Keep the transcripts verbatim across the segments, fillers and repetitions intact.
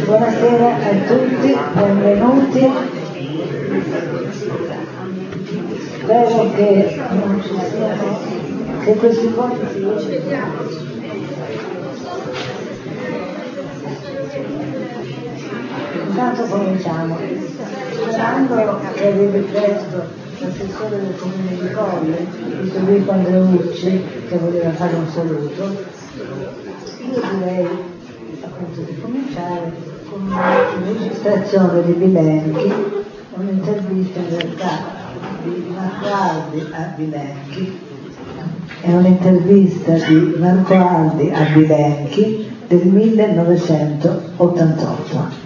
Buonasera a tutti, benvenuti. Spero che non ci siano, che questi conti si Intanto cominciamo, sperando che arrivi presto l'assessore del comune di Colle, Ludovico Andreucci, che voleva fare un saluto. Io direi appunto di cominciare con una registrazione di Bilenchi, un'intervista in realtà di Marco Aldi a Bilenchi, è un'intervista di Marco Aldi a Bilenchi del millenovecentottantotto.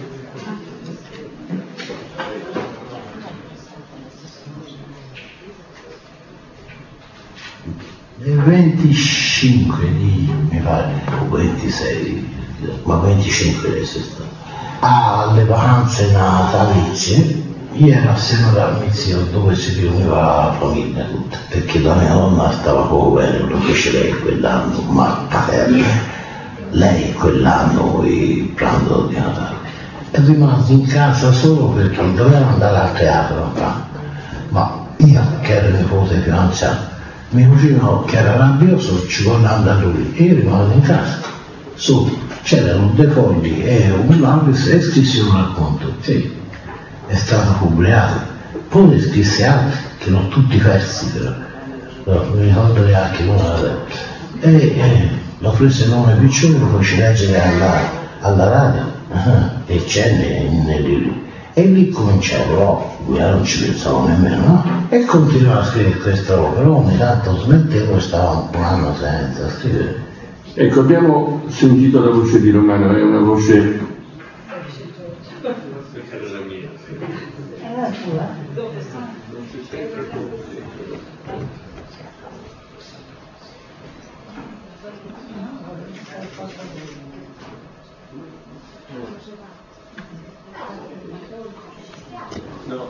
Il venticinque di, mi pare, o ventisei, ma venticinque di sesta, alle vacanze natalizie, io ero assieme al mio zio dove si riuniva la famiglia tutta, perché la mia nonna stava poco bene, lo fece lei quell'anno, ma paterna, lei quell'anno il pranzo di Natale. E rimasi in casa solo perché non doveva andare al teatro, ma io, che ero nipote più anziano, mio cugino che era rabbioso ci voleva andare lui e io rimanevo in casa solo, c'erano dei fogli e un lapis e scrissi un racconto, sì, è stato pubblicato, poi ne scrissi altri che non tutti persi però, però mi ricordo neanche una e, e l'ho preso in nome piccione, lo feci leggere alla, alla radio e c'è nel e lì cominciavo, io non ci pensavo nemmeno, no? E continuavo a scrivere questa opera, però ogni tanto smettevo e stavo un anno senza scrivere. Ecco, abbiamo sentito la voce di Romano, è una voce... È la tua? No.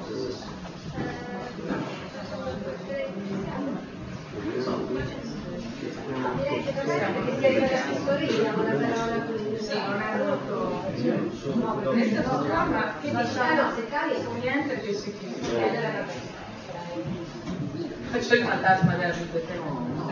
Faccio il fantasma della biblioteca.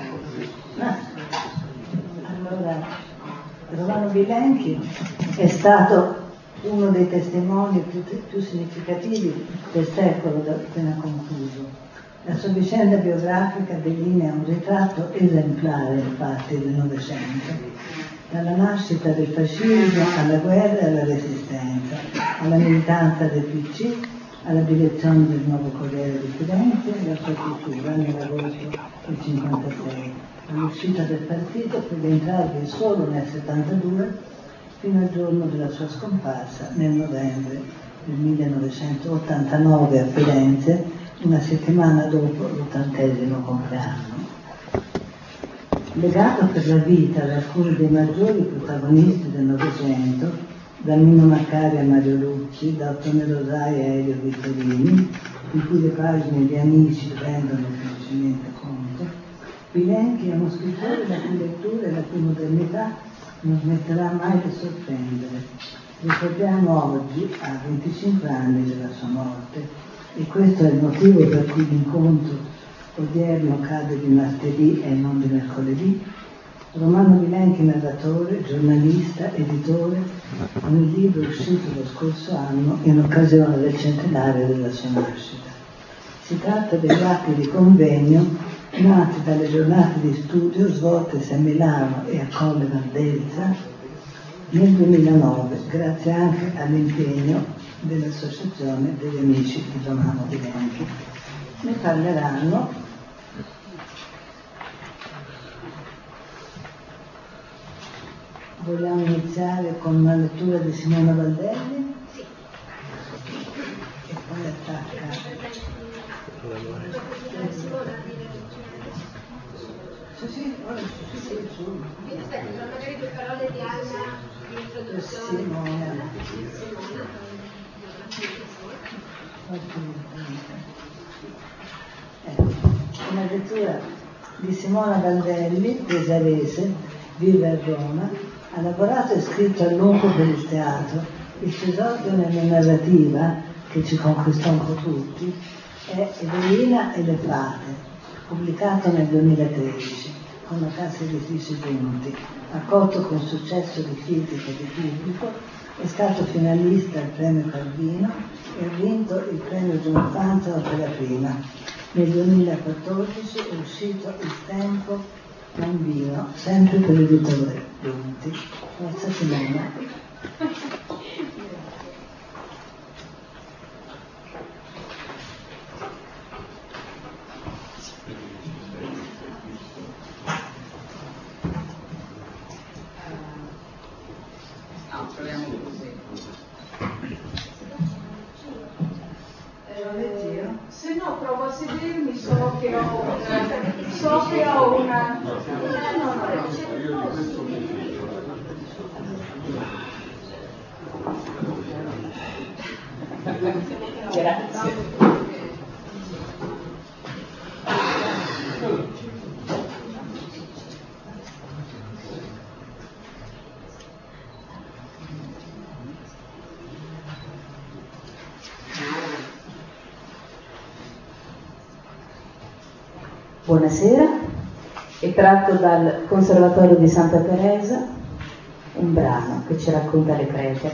Allora, Romano Bilenchi è stato uno dei testimoni più, più significativi del secolo appena concluso. La sua vicenda biografica delinea un ritratto esemplare, infatti, del Novecento, dalla nascita del fascismo alla guerra e alla resistenza, alla militanza del P C, alla direzione del nuovo Corriere di Firenze e alla sua chiusura nell'agosto del cinquantasei, all'uscita del partito per rientrarvi solo nel settantadue fino al giorno della sua scomparsa nel novembre del millenovecentottantanove a Firenze, una settimana dopo l'ottantesimo compleanno. Legato per la vita ad alcuni dei maggiori protagonisti del Novecento, da Mino Maccari a Mario Lucci, da Ottone Rosai a Elio Vittorini, di cui le pagine di Amici rendono semplicemente conto, Bilenchi è uno scrittore la cui lettura e la cui modernità non smetterà mai di sorprendere. Ricordiamo oggi, a venticinque anni della sua morte, e questo è il motivo per cui l'incontro odierno cade di martedì e non di mercoledì, Romano Bilenchi, narratore, giornalista, editore, con il libro uscito lo scorso anno in occasione del centenario della sua nascita. Si tratta degli atti di convegno nati dalle giornate di studio svoltesi a Milano e a Colle Valdelsa nel duemilanove, grazie anche all'impegno dell'Associazione degli Amici di Romano Bilenchi. Ne parleranno Vogliamo iniziare con una lettura di Simona Valdelli? Sì. E poi attacca. Sì, sì, ora sì, sì, su. Aspetta, sono magari due parole di Anna di introduzione. Simona. Ecco, una lettura di Simona Valdelli, pesarese, vive a Roma, ha lavorato e scritto a lungo per il teatro Il suo esordio nella narrativa, che ci conquistò un po' tutti, è Evelina e le fate, pubblicato nel duemilatredici con la casa editrice Giunti, accolto con successo di critica e di pubblico, è stato finalista al premio Calvino e ha vinto il premio Giunfanza Opera Prima. Nel duemilaquattordici è uscito Il Tempo Bambino, sempre per l'editore Giunti. Grazie Simona. Se no provo a sedermi, so che ho una... So che ho una... Eh, no, no, Grazie. Buonasera, è tratto dal Conservatorio di Santa Teresa un brano che ci racconta le crete.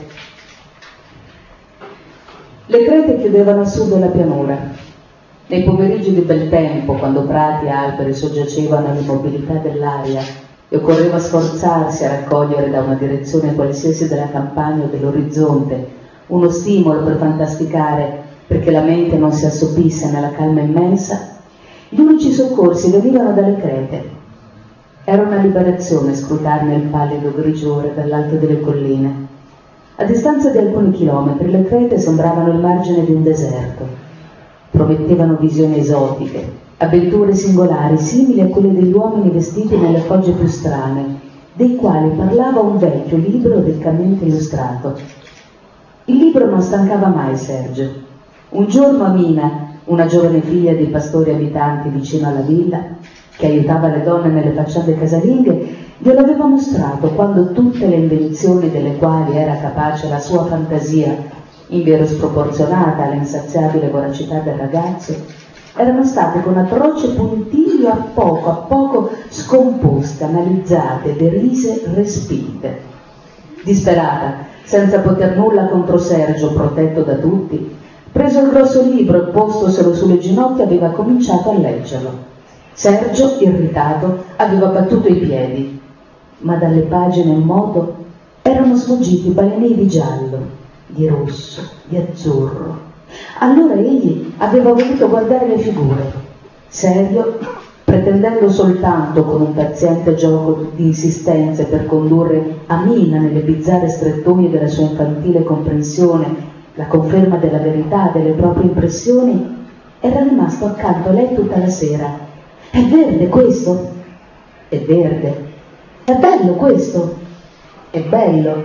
Le crete chiudevano a sud della pianura. Nei pomeriggi di bel tempo, quando prati e alberi soggiacevano all'immobilità dell'aria e occorreva sforzarsi a raccogliere da una direzione qualsiasi della campagna o dell'orizzonte uno stimolo per fantasticare perché la mente non si assopisse nella calma immensa, gli unici soccorsi venivano dalle crete. Era una liberazione scrutarne il pallido grigiore dall'alto delle colline. A distanza di alcuni chilometri le crete sembravano il margine di un deserto. Promettevano visioni esotiche, avventure singolari simili a quelle degli uomini vestiti nelle fogge più strane, dei quali parlava un vecchio libro riccamente illustrato. Il libro non stancava mai Sergio. Un giorno Amina, una giovane figlia di pastori abitanti vicino alla villa, che aiutava le donne nelle faccende casalinghe, glielo aveva mostrato quando tutte le invenzioni delle quali era capace la sua fantasia, invero sproporzionata all'insaziabile voracità del ragazzo, erano state con atroce puntiglio a poco a poco scomposte, analizzate, derise, respinte. Disperata, senza poter nulla contro Sergio, protetto da tutti, preso il grosso libro e postoselo sulle ginocchia aveva cominciato a leggerlo. Sergio, irritato, aveva battuto i piedi, ma dalle pagine in moto erano sfuggiti balenei di giallo, di rosso, di azzurro. Allora egli aveva voluto guardare le figure. Serio, pretendendo soltanto con un paziente gioco di insistenze per condurre Amina nelle bizzarre strettoie della sua infantile comprensione la conferma della verità delle proprie impressioni, era rimasto accanto a lei tutta la sera. È verde questo? È verde. È bello questo? È bello.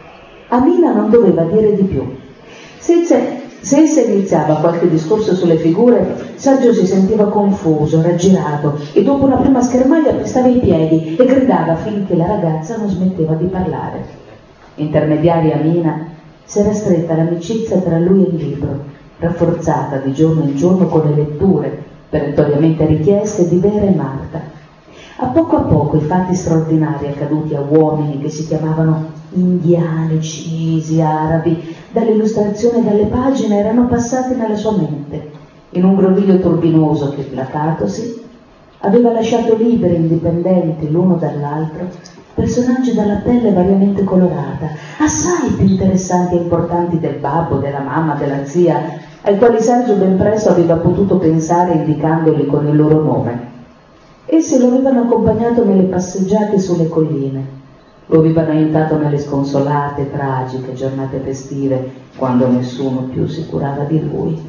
Amina non doveva dire di più. Se, se essa iniziava qualche discorso sulle figure, Sergio si sentiva confuso, raggirato e dopo una prima schermaglia pestava i piedi e gridava finché la ragazza non smetteva di parlare. Intermediaria Amina, s'era stretta l'amicizia tra lui e il libro, rafforzata di giorno in giorno con le letture, perentoriamente richieste di Vera e Marta. A poco a poco i fatti straordinari accaduti a uomini che si chiamavano indiani, cinesi, arabi, dall'illustrazione e dalle pagine erano passati nella sua mente, in un groviglio turbinoso che, dilatatosi, aveva lasciato liberi, indipendenti l'uno dall'altro, personaggi dalla pelle variamente colorata, assai più interessanti e importanti del babbo, della mamma, della zia, ai quali Sergio ben presto aveva potuto pensare indicandoli con il loro nome. Essi lo avevano accompagnato nelle passeggiate sulle colline, lo avevano aiutato nelle sconsolate, tragiche giornate festive, quando nessuno più si curava di lui.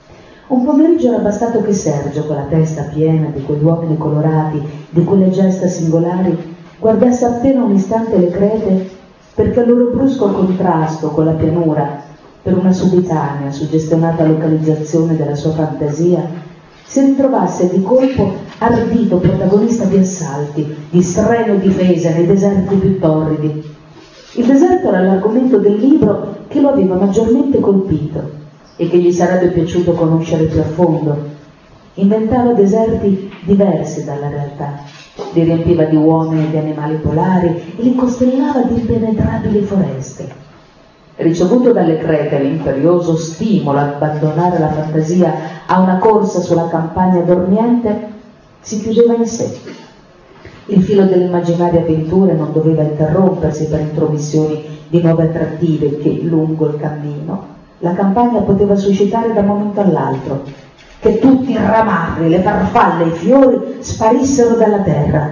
Un pomeriggio era bastato che Sergio, con la testa piena di quegli uomini colorati, di quelle gesta singolari, guardasse appena un istante le crete, perché al loro brusco contrasto con la pianura, per una subitanea, suggestionata localizzazione della sua fantasia, si ritrovasse di colpo ardito protagonista di assalti, di streno e difesa nei deserti più torridi. Il deserto era l'argomento del libro che lo aveva maggiormente colpito e che gli sarebbe piaciuto conoscere più a fondo. Inventava deserti diversi dalla realtà, li riempiva di uomini e di animali polari e li costellava di impenetrabili foreste. Ricevuto dalle Crete l'imperioso stimolo ad abbandonare la fantasia a una corsa sulla campagna dormiente, si chiudeva in sé. Il filo delle immaginarie avventure non doveva interrompersi per intromissioni di nuove attrattive che, lungo il cammino, la campagna poteva suscitare da un momento all'altro, che tutti i ramarri, le farfalle e i fiori sparissero dalla terra.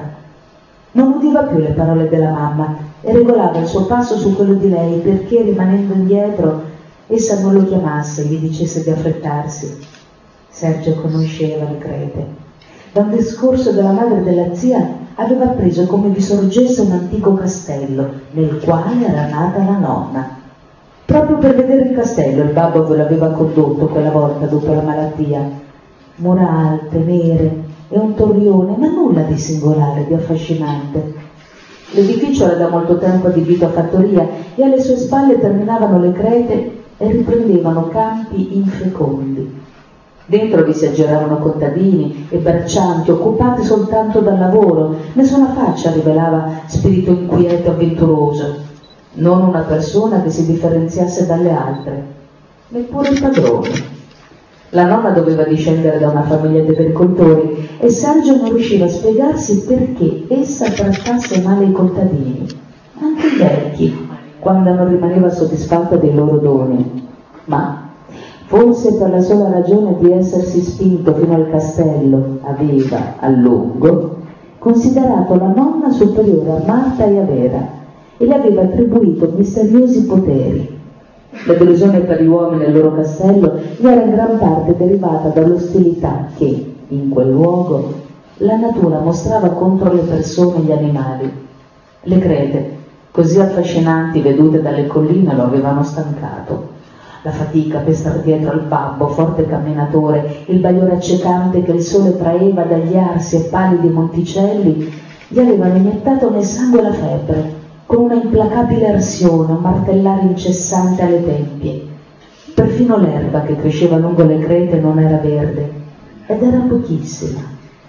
Non udiva più le parole della mamma e regolava il suo passo su quello di lei perché, rimanendo indietro, essa non lo chiamasse e gli dicesse di affrettarsi. Sergio conosceva le Crete. Da un discorso della madre della zia aveva appreso come vi sorgesse un antico castello nel quale era nata la nonna. Proprio per vedere il castello il babbo ve l'aveva condotto quella volta dopo la malattia. Mura alte, nere e un torrione, ma nulla di singolare, di affascinante. L'edificio era da molto tempo adibito a fattoria e alle sue spalle terminavano le Crete e riprendevano campi infecondi. Dentro vi si aggiravano contadini e braccianti occupati soltanto dal lavoro. Nessuna faccia rivelava spirito inquieto e avventuroso, non una persona che si differenziasse dalle altre, neppure il padrone. La nonna doveva discendere da una famiglia di agricoltori e Sergio non riusciva a spiegarsi perché essa trattasse male i contadini, anche i vecchi, quando non rimaneva soddisfatta dei loro doni. Ma forse per la sola ragione di essersi spinto fino al castello aveva, a lungo, considerato la nonna superiore a Marta e a Vera e le aveva attribuito misteriosi poteri. La delusione per gli uomini nel loro castello gli era in gran parte derivata dall'ostilità che, in quel luogo, la natura mostrava contro le persone e gli animali. Le Crete, così affascinanti vedute dalle colline, lo avevano stancato. La fatica per star dietro al babbo, forte camminatore, il bagliore accecante che il sole traeva dagli arsi e pallidi monticelli, gli avevano iniettato nel sangue la febbre, con una implacabile arsione, un martellare incessante alle tempie. Perfino l'erba che cresceva lungo le Crete non era verde, ed era pochissima.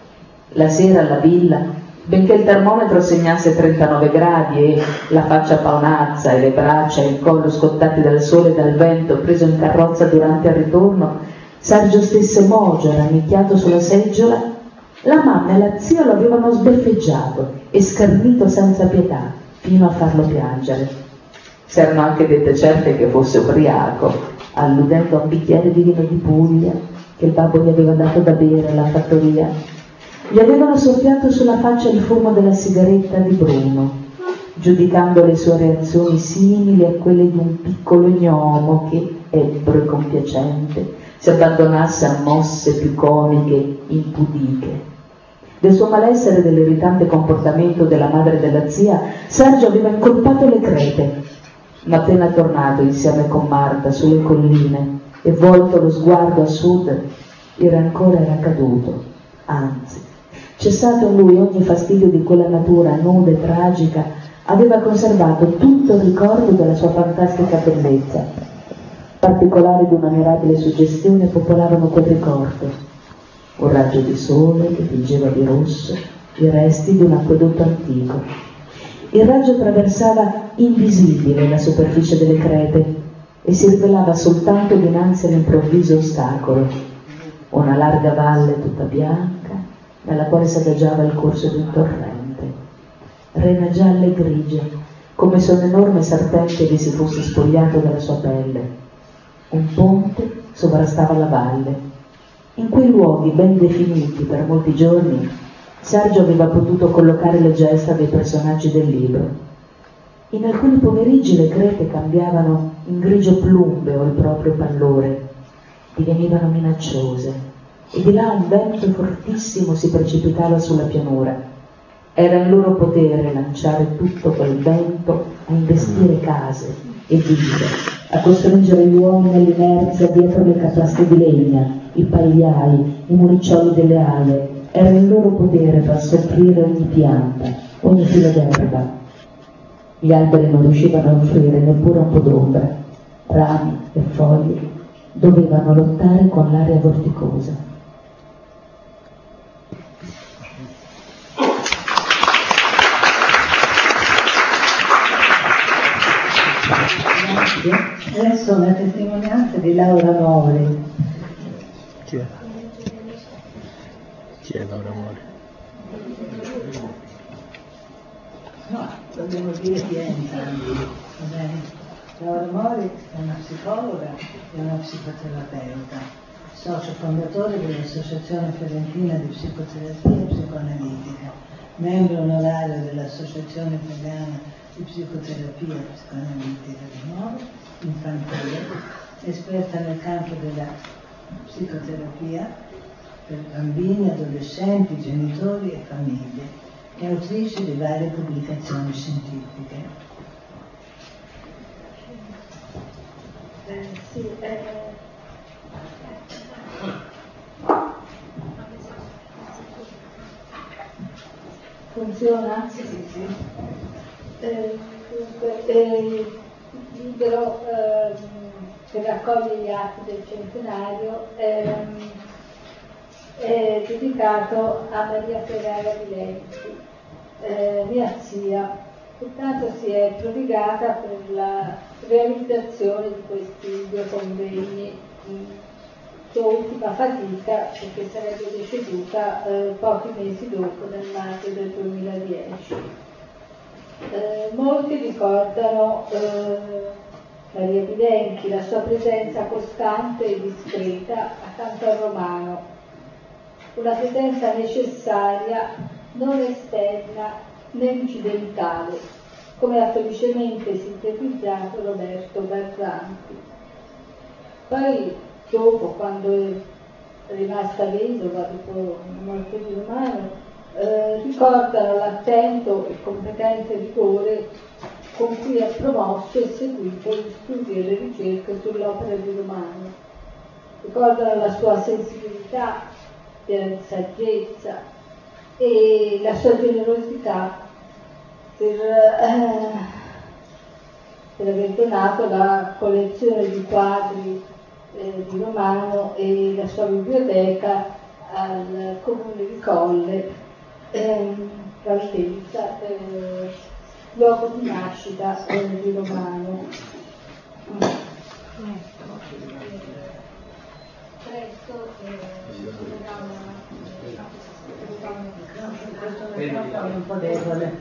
La sera alla villa, benché il termometro segnasse trentanove gradi e la faccia paonazza e le braccia e il collo scottati dal sole e dal vento preso in carrozza durante il ritorno, Sergio stesse mogio e rannicchiato sulla seggiola, la mamma e la zia lo avevano sbeffeggiato e schernito senza pietà, fino a farlo piangere. S'erano anche dette certe che fosse ubriaco, alludendo a un bicchiere di vino di Puglia che il babbo gli aveva dato da bere alla fattoria. Gli avevano soffiato sulla faccia il fumo della sigaretta di Bruno, giudicando le sue reazioni simili a quelle di un piccolo gnomo che, ebbro e compiacente, si abbandonasse a mosse più comiche, impudiche. Del suo malessere e dell'irritante comportamento della madre e della zia, Sergio aveva incolpato le Crete, ma appena tornato insieme con Marta sulle colline e volto lo sguardo a sud, il rancore era caduto, anzi, cessato in lui ogni fastidio di quella natura nuda e tragica, aveva conservato tutto il ricordo della sua fantastica bellezza. Particolari di una mirabile suggestione popolavano quel ricordo. Un raggio di sole che tingeva di rosso i resti di un acquedotto antico. Il raggio attraversava invisibile la superficie delle Crete e si rivelava soltanto dinanzi all'improvviso ostacolo, una larga valle tutta bianca nella quale si adagiava il corso di un torrente, rena gialla e grigia, come se un enorme serpente vi si fosse spogliato della sua pelle. Un ponte sovrastava la valle. In quei luoghi ben definiti per molti giorni, Sergio aveva potuto collocare le gesta dei personaggi del libro. In alcuni pomeriggi le Crete cambiavano in grigio plumbeo il proprio pallore, divenivano minacciose, e di là un vento fortissimo si precipitava sulla pianura. Era in loro potere lanciare tutto quel vento a investire case e ville, a costringere gli uomini all'inerzia dietro le catlaste di legna, i pagliai, i muriccioli delle ale. Era in loro potere per soffrire ogni pianta, ogni filo d'erba. Gli alberi non riuscivano a offrire neppure un po' d'ombra, rami e foglie dovevano lottare con l'aria vorticosa. Adesso una testimonianza di Laura Mori. Chi è? Chi è Laura Mori? No, dobbiamo dire chi è entrambi, va bene? Laura Mori è una psicologa e una psicoterapeuta, socio fondatore dell'Associazione Fiorentina di Psicoterapia e Psicoanalitica, membro onorario dell'Associazione Italiana di Psicoterapia e Psicoanalitica di Nuovo, infantile, esperta nel campo della psicoterapia per bambini, adolescenti, genitori e famiglie, e autrice di varie pubblicazioni scientifiche. Eh, sì, eh. Funziona? Sì, sì, sì. Eh, dunque, eh, il libro eh, che raccoglie gli atti del centenario eh, è dedicato a Maria Ferrara di Lenzi, eh, mia zia, che tanto si è prodigata per la realizzazione di questi due convegni, sua ultima fatica perché sarebbe deceduta eh, pochi mesi dopo, nel maggio del duemiladieci. Eh, molti ricordano eh, Maria Bilenchi, la sua presenza costante e discreta accanto al Romano, una presenza necessaria, non esterna né incidentale, come ha felicemente sintetizzato Roberto Barzanti. Poi, dopo, quando è rimasta vedova, dopo la morte di Romano, eh, ricordano l'attento e competente rigore con cui ha promosso e seguito gli studi e le ricerche sull'opera di Romano. Ricordano la sua sensibilità, la saggezza e la sua generosità per, eh, per aver donato la collezione di quadri eh, di Romano e la sua biblioteca al comune di Colle, ehm, Valdelsa, eh, luogo di nascita eh, di Romano. Mm. Presto è un po' debole.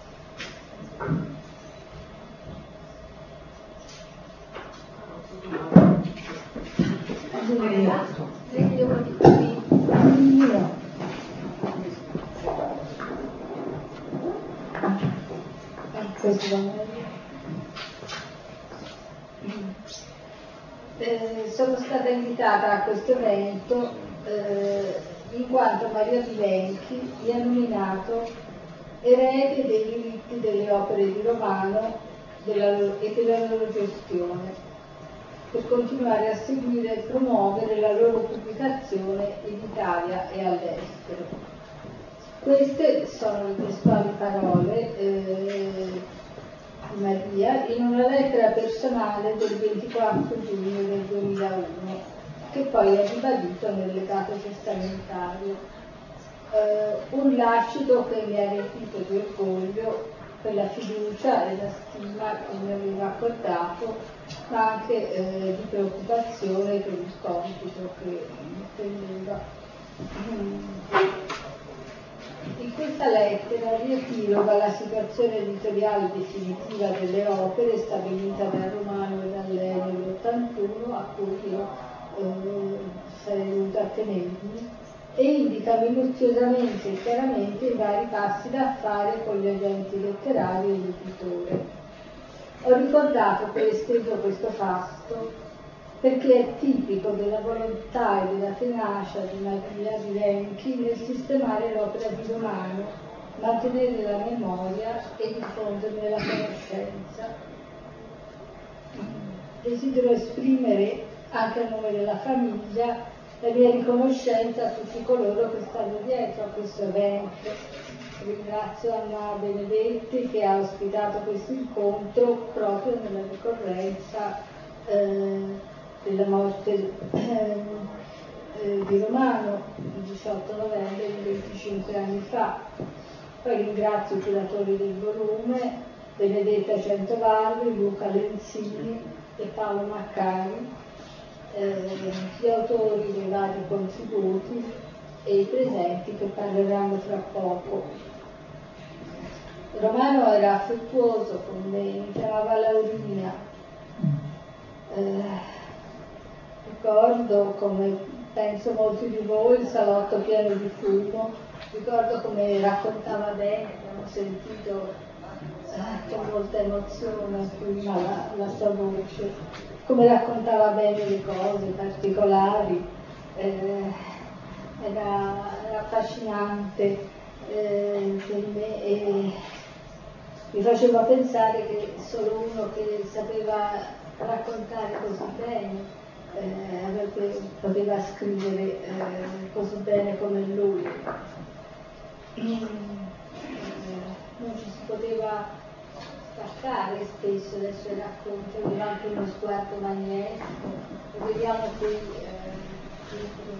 Eh, sono stata invitata a questo evento eh, in quanto Maria Bilenchi mi ha nominato erede dei diritti delle opere di Romano della loro, e della loro gestione, per continuare a seguire e promuovere la loro pubblicazione in Italia e all'estero. Queste sono le testuali parole eh, di Maria in una lettera personale del ventiquattro giugno del duemilauno, che poi ha ribadito nel legato testamentario. Eh, un lascito che mi ha riempito di orgoglio per la fiducia e la stima che mi aveva accordato, ma anche eh, di preoccupazione per il compito che mi attendeva. In questa lettera riepiloga la situazione editoriale definitiva delle opere stabilita da Romano e dall'Enio nell'ottantuno, a cui io eh, sarei dovuta attenermi, e indica minuziosamente e chiaramente i vari passi da fare con gli agenti letterari e l'editore. Ho ricordato che ho esteso questo fasto perché è tipico della volontà e della tenacia di Maria Bilenchi nel sistemare l'opera di Romano, mantenere la memoria e diffonderne la conoscenza. Desidero esprimere, anche a nome della famiglia, la mia riconoscenza a tutti coloro che stanno dietro a questo evento, ringrazio Anna Benedetti che ha ospitato questo incontro proprio nella ricorrenza eh, della morte eh, eh, di Romano, il diciotto novembre di venticinque anni fa. Poi ringrazio i curatori del volume, Benedetta Centovalli, Luca Lenzini e Paolo Maccari, eh, gli autori dei vari contributi e i presenti che parleranno fra poco. Romano era affettuoso con me, mi chiamava Laurina. Eh, ricordo, come penso molti di voi, il salotto pieno di fumo, ricordo come raccontava bene, abbiamo sentito eh, con molta emozione prima la, la sua voce, come raccontava bene le cose particolari, eh, era, era affascinante eh, per me e mi faceva pensare che solo uno che sapeva raccontare così bene eh, poteva scrivere eh, così bene come lui. Mm, non ci si poteva staccare spesso dai suoi racconti, aveva anche uno sguardo magnetico. Lo vediamo qui eh,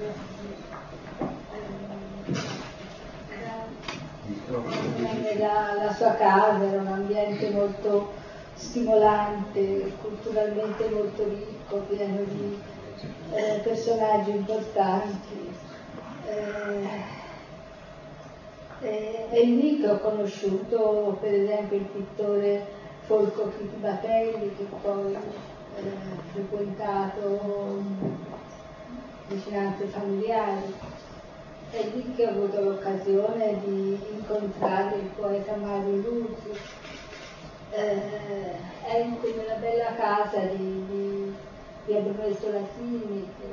eh, la, la sua casa era un ambiente molto stimolante, culturalmente molto ricco, pieno di eh, personaggi importanti. Eh, eh, è lì che ho conosciuto per esempio il pittore Folco Chitibatelli, che poi eh, ho frequentato vicinanze familiari. È lì che ho avuto l'occasione di incontrare il poeta Mario Luzi. Eh, è in quella bella casa di, di, di Abrumesso Latini, che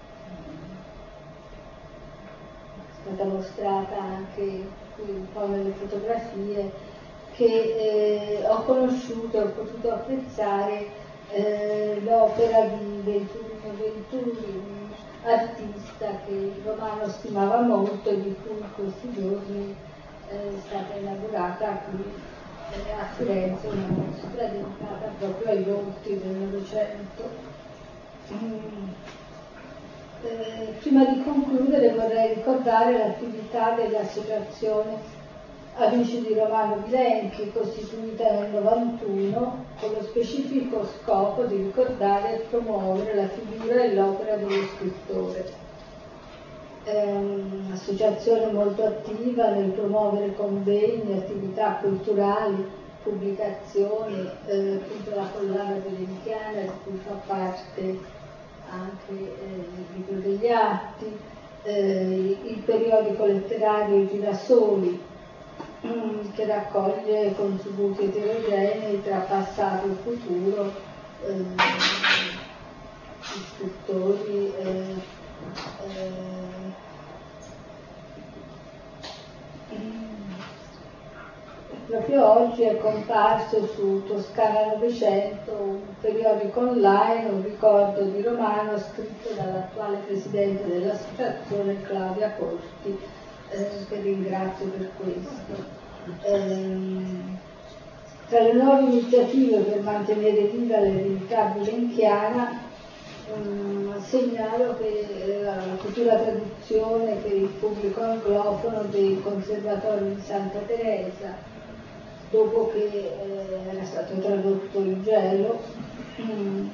è stata mostrata anche qui un po' nelle fotografie, che eh, ho conosciuto, ho potuto apprezzare eh, l'opera di Venturino Venturi, un artista che Romano stimava molto e di cui in questi giorni eh, è stata inaugurata qui a Firenze una mostra dedicata proprio ai volti del Novecento. Mm. Eh, prima di concludere vorrei ricordare l'attività dell'associazione Amici di Romano Bilenchi, costituita nel novantuno con lo specifico scopo di ricordare e promuovere la figura e l'opera dello scrittore. È un'associazione molto attiva nel promuovere convegni, attività culturali, pubblicazioni, eh, appunto la collana benedettiniana di cui fa parte anche eh, il libro degli atti, eh, il periodico letterario I Girasoli, che raccoglie contributi eterogenei tra passato e futuro, eh, scrittori, eh, eh, proprio oggi è comparso su Toscana Novecento un periodico online, un ricordo di Romano scritto dall'attuale presidente dell'associazione Claudia Corti, eh, che ringrazio per questo. Ehm, tra le nuove iniziative per mantenere viva l'eredità bilenchiana, ehm, segnalo che eh, la futura traduzione per il pubblico anglofono dei conservatori di Santa Teresa, dopo che eh, era stato tradotto il Gelo. Mm.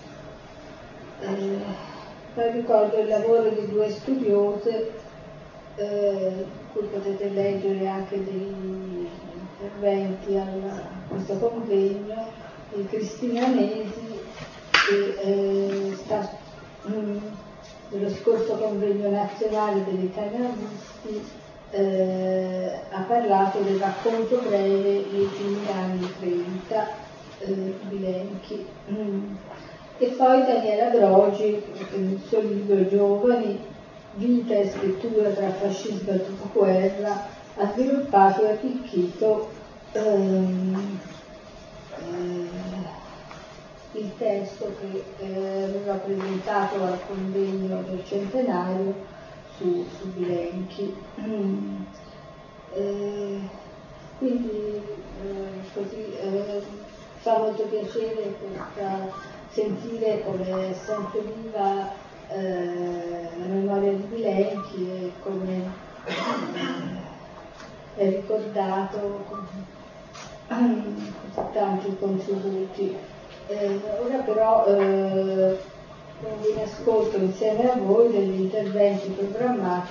Eh, poi ricordo il lavoro di due studiose, eh, cui potete leggere anche degli interventi a questo convegno, di Cristina Nesi, che eh, sta, mm, dello scorso convegno nazionale degli italianisti, eh, ha parlato del racconto breve dei primi anni trenta, eh, Bilenchi. Mm. E poi Daniela Brogi, che nel suo libro Giovani, vita e scrittura tra fascismo e dopoguerra, ha sviluppato e arricchito ehm, eh, il testo che eh, aveva presentato al convegno del centenario su, su Bilenchi. Mm. Eh, quindi eh, così eh, fa molto piacere questa, sentire come è sempre viva eh, la memoria di Bilenchi e come eh, è ricordato con così tanti contributi. Eh, ora però eh, quindi in ascolto insieme a voi degli interventi programmati.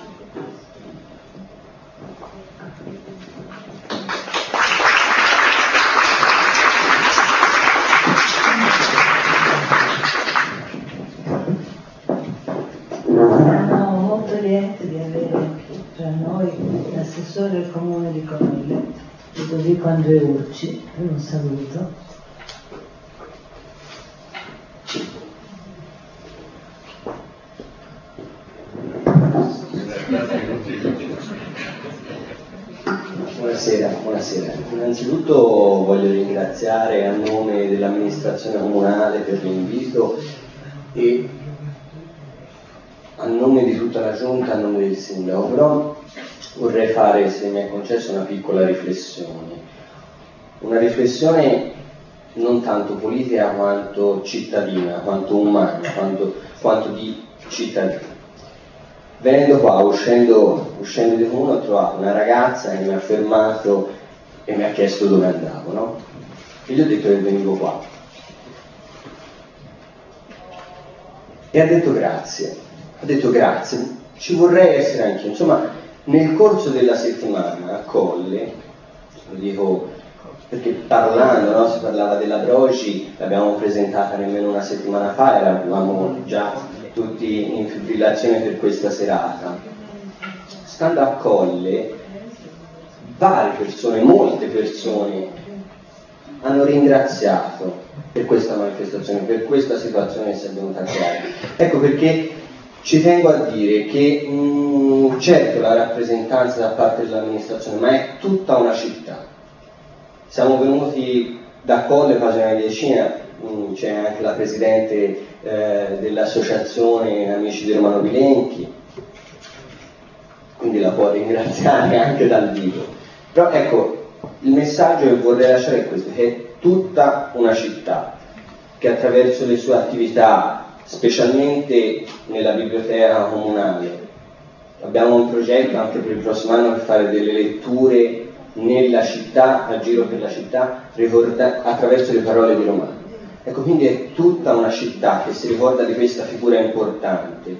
Siamo molto lieti di avere tra noi l'assessore del comune di Colle, Ludovico Andrea Urci, per un saluto. Buonasera, buonasera. Innanzitutto voglio ringraziare a nome dell'amministrazione comunale per l'invito e a nome di tutta la giunta, a nome del sindaco, però vorrei fare, se mi è concesso, una piccola riflessione. Una riflessione non tanto politica quanto cittadina, quanto umana, quanto, quanto di cittadino. Venendo qua, uscendo, uscendo di comune, ho trovato una ragazza che mi ha fermato e mi ha chiesto dove andavo, no? E gli ho detto che venivo qua. E ha detto grazie, ha detto grazie, ci vorrei essere anch'io. Insomma, nel corso della settimana a Colle, lo dico perché parlando, no? Si parlava della Broci, l'abbiamo presentata nemmeno una settimana fa, eravamo già tutti in fibrillazione per questa serata. Stando a Colle, varie persone, molte persone hanno ringraziato per questa manifestazione, per questa situazione che si è venuta a creare. Ecco perché ci tengo a dire che mh, certo la rappresentanza da parte dell'amministrazione, ma è tutta una città. Siamo venuti da Colle, pagina decina, c'è anche la presidente eh, dell'associazione Amici di Romano Bilenchi, quindi la può ringraziare anche dal vivo. Però ecco, il messaggio che vorrei lasciare è questo, che è tutta una città che attraverso le sue attività, specialmente nella biblioteca comunale, abbiamo un progetto anche per il prossimo anno per fare delle letture nella città, a giro per la città, ricorda, attraverso le parole di Romano. Ecco, quindi è tutta una città che si ricorda di questa figura importante.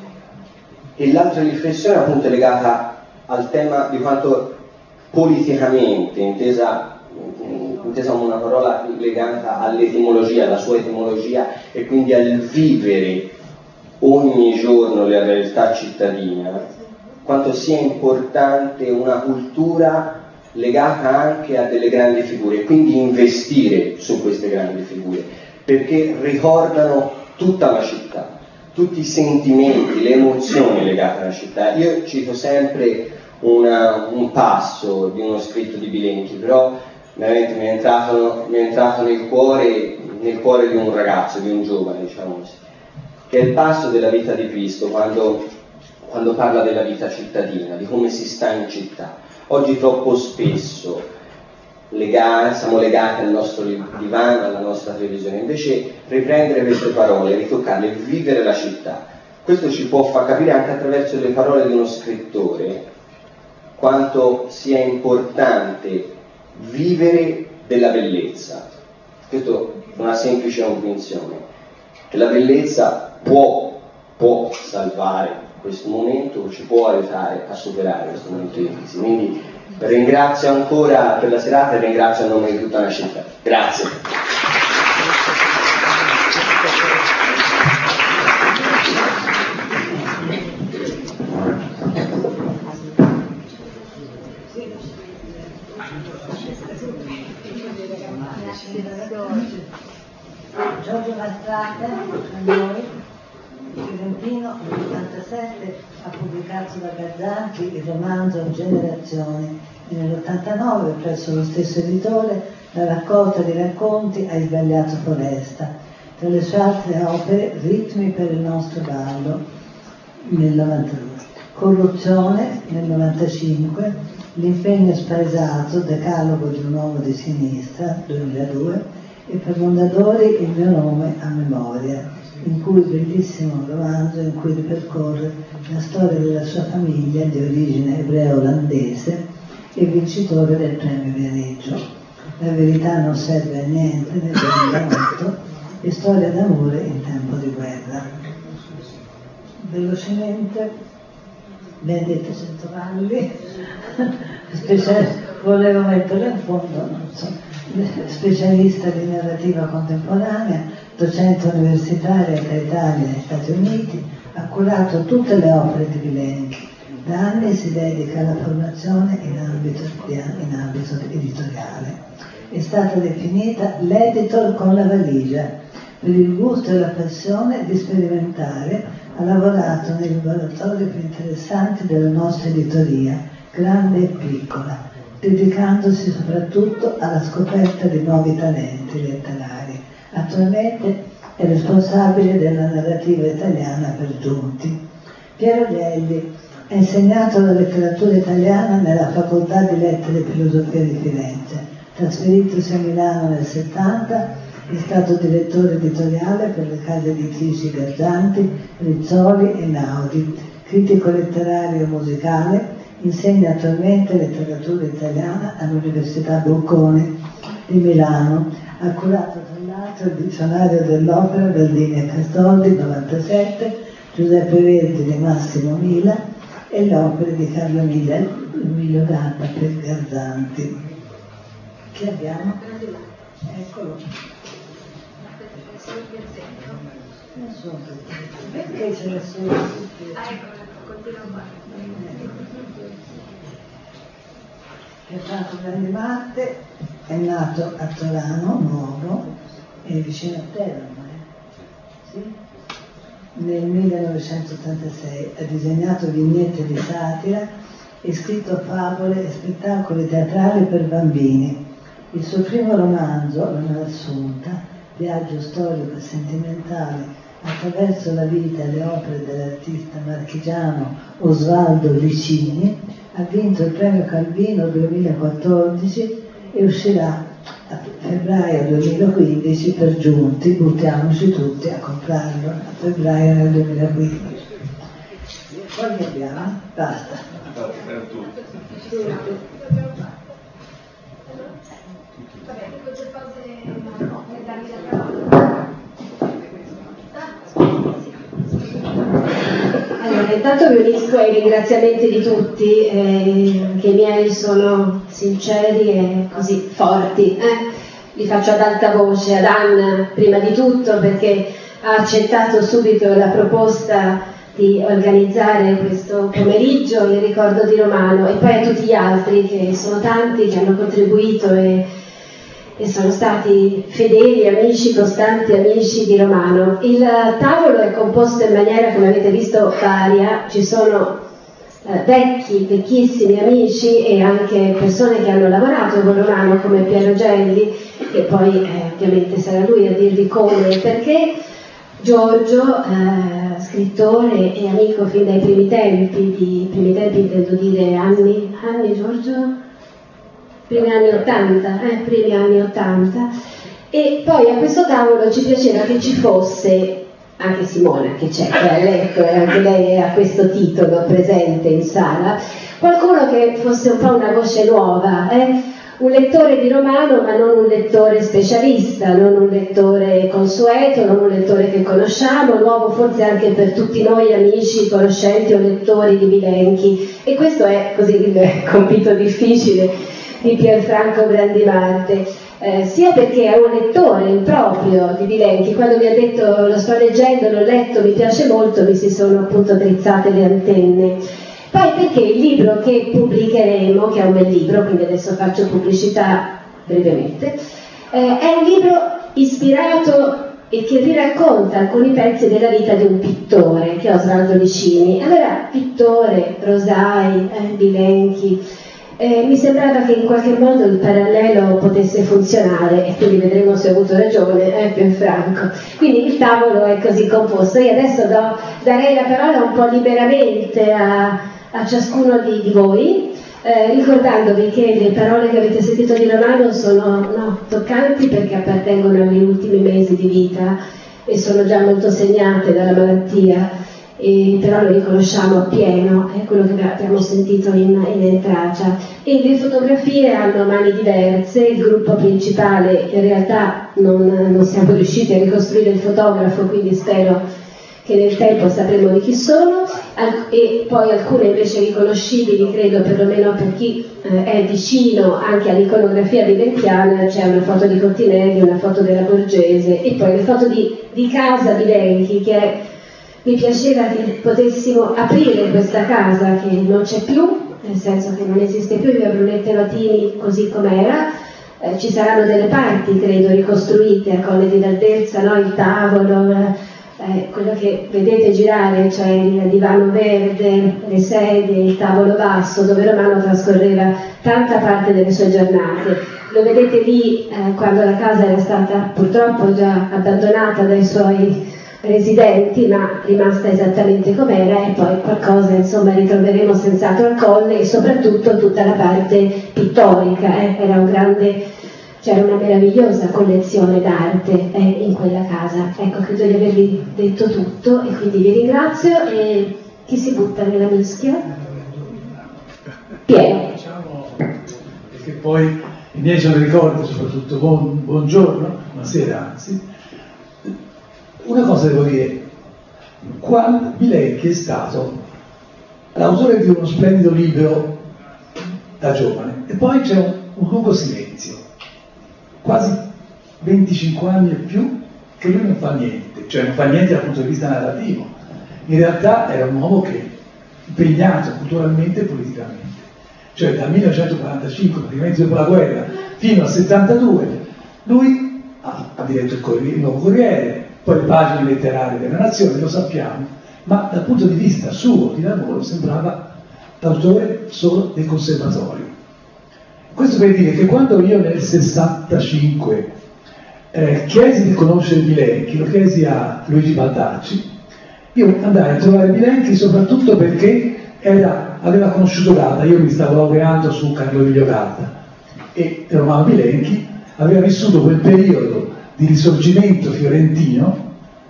E l'altra riflessione appunto è legata al tema di quanto politicamente, intesa, intesa come una parola legata all'etimologia, alla sua etimologia e quindi al vivere ogni giorno la realtà cittadina, quanto sia importante una cultura legata anche a delle grandi figure, quindi investire su queste grandi figure, perché ricordano tutta la città, tutti i sentimenti, le emozioni legate alla città. Io cito sempre una, un passo di uno scritto di Bilenchi, però veramente mi è entrato, mi è entrato nel cuore, nel cuore di un ragazzo, di un giovane, diciamo così, che è il passo della vita di Cristo, quando, quando parla della vita cittadina, di come si sta in città. Oggi troppo spesso legati, siamo legati al nostro divano, alla nostra televisione, invece riprendere queste parole, ritoccarle, vivere la città. Questo ci può far capire anche attraverso le parole di uno scrittore quanto sia importante vivere della bellezza. Questo è una semplice convinzione, che la bellezza può, può salvare questo momento, ci può aiutare a superare questo momento di crisi. Quindi ringrazio ancora per la serata e ringrazio a nome di tutta la città. Grazie. Giorgio Mastrate, a noi. Fiorentino nel novantasette ha pubblicato da Gazzanchi il romanzo Generazioni e nell'ottantanove presso lo stesso editore la raccolta di racconti Hai sbagliato foresta. Tra le sue altre opere Ritmi per il nostro ballo nel novantadue, Corruzione nel novantacinque, L'impegno spaesato, Decalogo di un uomo di sinistra, duemiladue, e per Mondadori Il mio nome a memoria, in cui bellissimo romanzo in cui ripercorre la storia della sua famiglia di origine ebrea-olandese e vincitore del premio Viareggio. La verità non serve a niente nel duemilaotto e storia d'amore in tempo di guerra. Velocemente, Benedetto Centovalli, special, volevo metterlo in fondo, non so, specialista di narrativa contemporanea, docente universitaria tra Italia e Stati Uniti, ha curato tutte le opere di Bilenchi. Da anni si dedica alla formazione in ambito, in ambito editoriale. È stata definita l'editor con la valigia, per il gusto e la passione di sperimentare. Ha lavorato nei laboratori più interessanti della nostra editoria, grande e piccola, dedicandosi soprattutto alla scoperta di nuovi talenti letterari. Attualmente è responsabile della narrativa italiana per Giunti. Piero Gelli ha insegnato la letteratura italiana nella Facoltà di Lettere e Filosofia di Firenze. Trasferitosi a Milano nel settanta, è stato direttore editoriale per le case editrici Garzanti, Rizzoli e Naudi, critico letterario e musicale, insegna attualmente letteratura italiana all'Università Bocconi di Milano. Ha curato tra l'altro il dizionario dell'opera Baldini e Castoldi novantasette, Giuseppe Verdi di Massimo Mila e le opere di Carlo Emilio, Emilio Gatta per Garzanti. Che abbiamo? Eccolo. Nessuno. Perché c'è nessuno? Ah, ecco, continua qua. Pierfranco Grandimarte è nato a Torano Nuovo, è vicino a Teramo, eh? Sì? Nel millenovecentottantasei ha disegnato vignette di satira e scritto favole e spettacoli teatrali per bambini. Il suo primo romanzo, La Malassunta, viaggio storico e sentimentale attraverso la vita e le opere dell'artista marchigiano Osvaldo Licini, ha vinto il premio Calvino duemilaquattordici e uscirà a febbraio duemilaquindici per Giunti. Buttiamoci tutti a comprarlo a febbraio del duemilaquindici. Poi che abbiamo? Basta. Vabbè, queste cose no, per darmi la parola. Allora, intanto mi unisco ai ringraziamenti di tutti, eh, che i miei sono sinceri e così forti. Eh? Li faccio ad alta voce ad Anna, prima di tutto, perché ha accettato subito la proposta di organizzare questo pomeriggio in ricordo di Romano, e poi a tutti gli altri, che sono tanti, che hanno contribuito e, e sono stati fedeli amici, costanti amici di Romano. Il tavolo è composto in maniera, come avete visto, varia. Ci sono eh, vecchi, vecchissimi amici e anche persone che hanno lavorato con Romano, come Piero Gelli, che poi eh, ovviamente sarà lui a dirvi come e perché. Giorgio, eh, scrittore e amico fin dai primi tempi, di primi tempi intendo dire anni, anni Giorgio? Primi anni ottanta, eh, primi anni ottanta. E poi a questo tavolo ci piaceva che ci fosse anche Simona, che c'è, che ha letto, e anche lei ha questo titolo presente in sala, qualcuno che fosse un po' una voce nuova, eh? Un lettore di Romano, ma non un lettore specialista, non un lettore consueto, non un lettore che conosciamo, nuovo forse anche per tutti noi amici, conoscenti o lettori di Bilenchi. E questo è così il compito difficile di Pierfranco Grandimarte, eh, sia perché è un lettore improprio di Bilenchi. Quando mi ha detto lo sto leggendo, l'ho letto, mi piace molto, mi si sono appunto drizzate le antenne. Poi perché il libro che pubblicheremo, che è un bel libro, quindi adesso faccio pubblicità brevemente, eh, è un libro ispirato e che riracconta alcuni pezzi della vita di un pittore, che è Osvaldo Licini. Allora, pittore, Rosai, eh, Bilenchi, eh, mi sembrava che in qualche modo il parallelo potesse funzionare, e quindi vedremo se ho avuto ragione, eh, Pierfranco. Quindi il tavolo è così composto. Io adesso do, darei la parola un po' liberamente a a ciascuno di, di voi, eh, ricordandovi che le parole che avete sentito di Romano sono no, toccanti perché appartengono agli ultimi mesi di vita e sono già molto segnate dalla malattia, e però lo riconosciamo appieno, è quello che abbiamo sentito in, in entrata. E le fotografie hanno mani diverse, il gruppo principale in realtà non, non siamo riusciti a ricostruire il fotografo, quindi spero che nel tempo sapremo di chi sono, e poi alcune invece riconoscibili, credo, perlomeno per chi eh, è vicino anche all'iconografia di Venchiana. C'è una foto di Cottinelli, una foto della Borgese e poi le foto di, di casa Bilenchi, che è, mi piaceva che potessimo aprire questa casa che non c'è più, nel senso che non esiste più, via Brunette Latini così com'era. Eh, ci saranno delle parti, credo, ricostruite a Colle di Valdelsa, no? Il tavolo, Eh, quello che vedete girare, cioè il divano verde, le sedie, il tavolo basso, dove Romano trascorreva tanta parte delle sue giornate. Lo vedete lì eh, quando la casa era stata purtroppo già abbandonata dai suoi residenti, ma rimasta esattamente com'era, e poi qualcosa insomma ritroveremo senz'altro al Colle, e soprattutto tutta la parte pittorica. Eh. Era un grande... C'era una meravigliosa collezione d'arte eh, in quella casa. Ecco, credo di avervi detto tutto e quindi vi ringrazio. E chi si butta nella mischia? Piero. Diciamo, perché poi i miei sono ricordi, soprattutto buon, buongiorno, buonasera anzi. Una cosa devo dire, quando Bilenchi è stato l'autore di uno splendido libro da giovane, e poi c'è un, un lungo silenzio. Quasi venticinque anni e più che lui non fa niente, cioè non fa niente dal punto di vista narrativo. In realtà era un uomo che impegnato culturalmente e politicamente, cioè dal millenovecentoquarantacinque, praticamente dopo la guerra, fino al settantadue, lui ha, ha diretto il, Corriere, il Nuovo Corriere, poi le pagine letterarie della Nazione, lo sappiamo, ma dal punto di vista suo di lavoro sembrava l'autore solo del conservatorio. Questo per dire che quando io nel sessantacinque eh, chiesi di conoscere Bilenchi, lo chiesi a Luigi Baldacci, io andai a trovare Bilenchi soprattutto perché era, aveva conosciuto Gatta. Io mi stavo laureando su Carlo Emilio Gatta e Romano Bilenchi aveva vissuto quel periodo di risorgimento fiorentino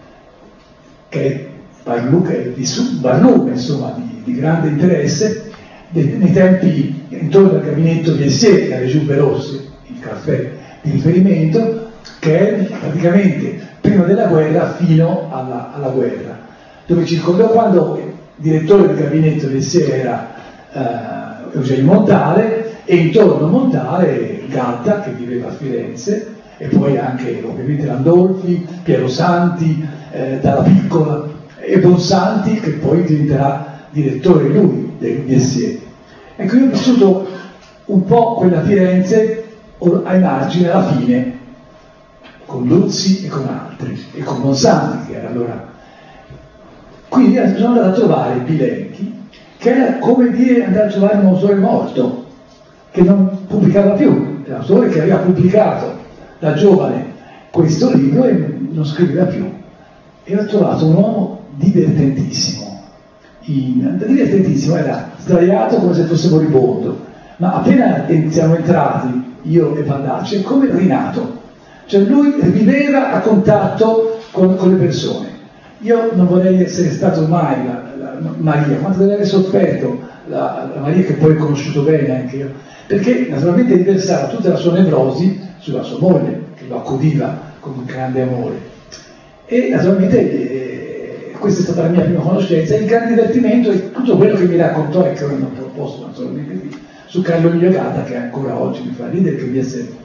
che è Barlume, Barlume insomma, di, di grande interesse, nei tempi intorno al gabinetto di Essier, che era Giuppe Rossi, il caffè di riferimento, che è praticamente prima della guerra fino alla, alla guerra, dove circondò quando il direttore del gabinetto di Essier era eh, Eugenio Montale, e intorno a Montale Gatta, che viveva a Firenze, e poi anche ovviamente Landolfi, Piero Santi, eh, Dalla Piccola, e Bonsanti, che poi diventerà direttore lui di Essier. Ecco, io ho vissuto un po' quella Firenze ai margini alla fine, con Luzzi e con altri, e con Bonsanti, che era allora. Quindi sono andato a trovare Bilenchi, che era come dire andare a trovare un autore morto, che non pubblicava più, era un autore che aveva pubblicato da giovane questo libro e non scriveva più. E ho trovato un uomo divertentissimo. In, divertentissimo, era sdraiato come se fosse moribondo, ma appena siamo entrati io e Baldacci è come rinato, cioè lui viveva a contatto con, con le persone. Io non vorrei essere stato mai la, la Maria, quanto deve aver sofferto la, la Maria, che poi ho conosciuto bene anche io, perché naturalmente riversava tutta la sua nevrosi sulla sua moglie, che lo accudiva con un grande amore, e naturalmente eh, questa è stata la mia prima conoscenza. Il grande divertimento è tutto quello che mi raccontò e che ora non proposto naturalmente qui, su Carlo Emilio Gatta, che ancora oggi mi fa ridere, che mi è servito.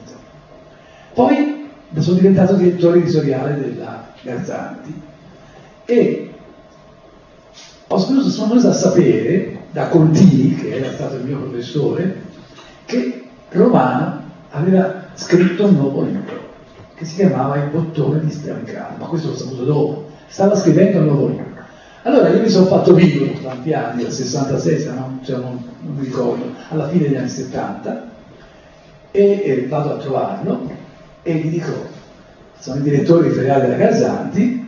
Poi sono diventato direttore editoriale della Garzanti e ho scuso, sono venuto a sapere da Contini, che era stato il mio professore, che Romano aveva scritto un nuovo libro che si chiamava Il bottone di Strancaro, ma questo l'ho saputo dopo. Stava scrivendo un nuovo libro. Allora io mi sono fatto vivo tanti anni, dal sessantasei, no? Cioè non, non mi ricordo, alla fine degli anni settanta, e, e vado a trovarlo e gli dico, sono il direttore editoriale della Garzanti,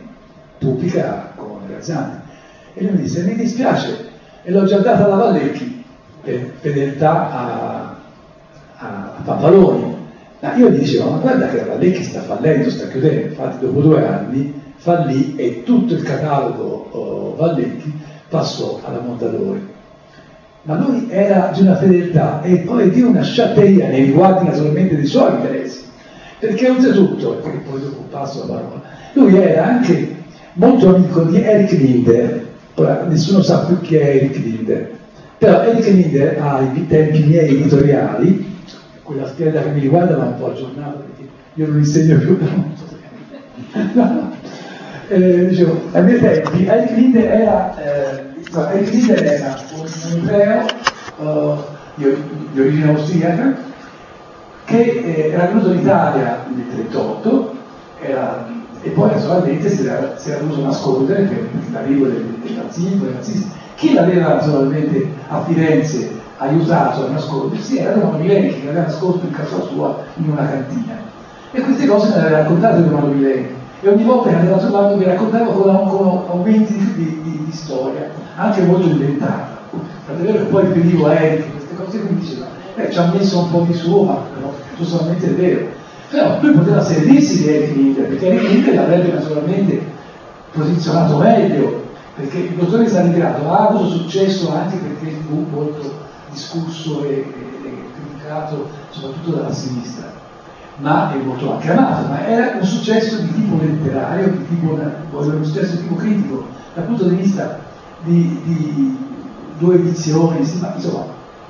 pubblica con la Garzanti. E lui mi disse, mi dispiace, e l'ho già data alla Vallecchi. fedeltà a, a, a Pappaloni. Ma io gli dicevo, ma guarda che la Vallecchi sta fallendo, sta chiudendo, infatti dopo due anni fallì e tutto il catalogo oh, Vallecchi passò alla Mondadori. Ma lui era di una fedeltà e poi di una sciatteria nei riguardi naturalmente dei suoi interessi, perché oltretutto, e poi dopo passo la parola, lui era anche molto amico di Eric Linder. Ora nessuno sa più chi è Eric Linder, però Eric Linder ai tempi miei editoriali, quella scheda che mi riguarda va un po' aggiornata perché io non insegno più da molto tempo. No. Eh, dicevo, ai miei tempi Eric Linder era, eh, Eric Linder era un ebreo uh, di, di origine austriaca che eh, era venuto in Italia nel trentotto era, e poi naturalmente si era, si era dovuto nascondere per l'arrivo del, del nazismo, dei nazisti. Chi l'aveva naturalmente a Firenze aiutato a nascondersi era Romano Milenchi, che aveva nascosto in casa sua in una cantina. E queste cose me le aveva raccontate Romano Milenchi. E ogni volta che andava a trovarlo mi raccontava con, con aumenti di, di, di storia, anche molto inventata. Tant'è vero che poi riferivo a Eric, queste cose che mi diceva, eh, ci ha messo un po' di suo, ma però giustamente è vero. Però lui poteva servirsi di Eric Linder, perché Eric Linder l'avrebbe naturalmente posizionato meglio, perché il dottore Stalingrado ha avuto successo anche perché fu molto discusso e, e, e criticato soprattutto dalla sinistra, ma è molto anche amato, ma era un successo di tipo letterario, di tipo, un successo di tipo critico, dal punto di vista di, di due edizioni, ma insomma,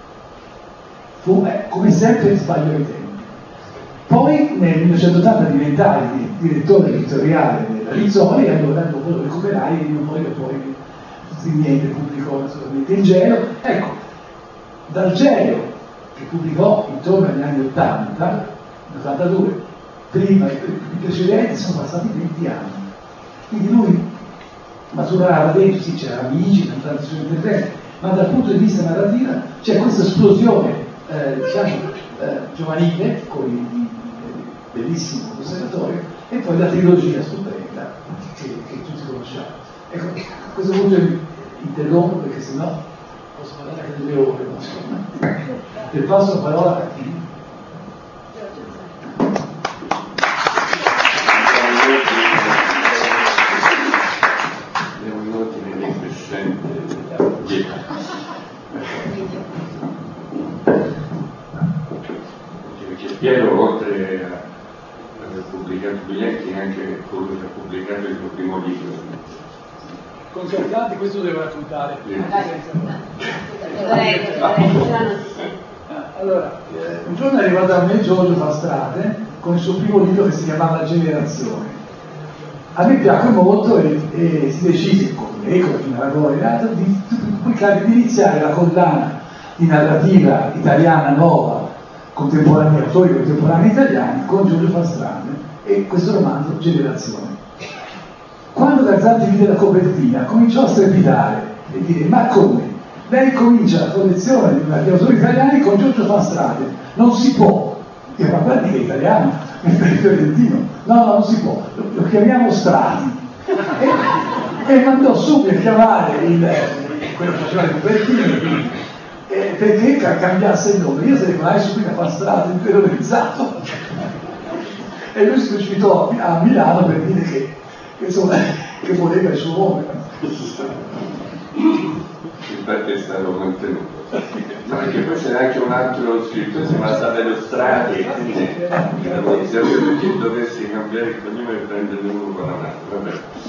fu eh, come sempre sbaglio ai tempi. Poi nel millenovecentottanta diventai direttore editoriale della Rizzoli e allora dopo lo recuperai e non voglio poi niente pubblicò naturalmente il Gelo. Ecco, dal Gelo che pubblicò intorno agli anni ottanta, ottantadue, prima e i precedenti sono passati venti anni. Quindi lui maturava dentro, sì, c'era Amici, c'era tanti suoi interventi, ma dal punto di vista narrativo c'è questa esplosione eh, diciamo, eh, giovanile con il bellissimo osservatorio e poi la trilogia stupenda che, che tutti conosciamo. Ecco, a questo punto interrompo perché sennò posso parlare anche delle ore, ma insomma. E passo la parola a chi? Abbiamo un ordine crescente. Perché Piero, oltre a aver pubblicato Biglietti, è anche colui che ha pubblicato il suo primo libro. Concertati, questo devo raccontare. Allora, eh, un giorno è arrivato a me Giorgio Fastrate con il suo primo libro che si chiamava Generazione. A me piacque molto e, e si decise, con me, con la Maragoni, di pubblicare, di iniziare la collana di narrativa italiana nuova, contemporanei, autori contemporanei italiani, con Giorgio Fastrate e questo romanzo Generazione. Quando Gazzanti vide la copertina cominciò a strepitare e dire: ma come? Lei comincia la collezione di autori italiani con Giorgio Fastrate, non si può. Io, ma guardi che è italiano, è fiorentino, no, no, non si può, lo, lo chiamiamo Strati. E, e mandò subito a chiamare il, quello che faceva le copertine eh, perché cambiasse il nome. Io se ne parlai subito a Fastrate, interiorizzato. E lui si precipitò a Milano per dire che che, insomma, che voleva il suo nome. Infatti è stato mantenuto. Ma perché poi c'era anche un altro scrittore, si chiama Saverio Strati, e quindi la polizia che dovessi cambiare il cognome e prenderne uno con la mano. Vabbè.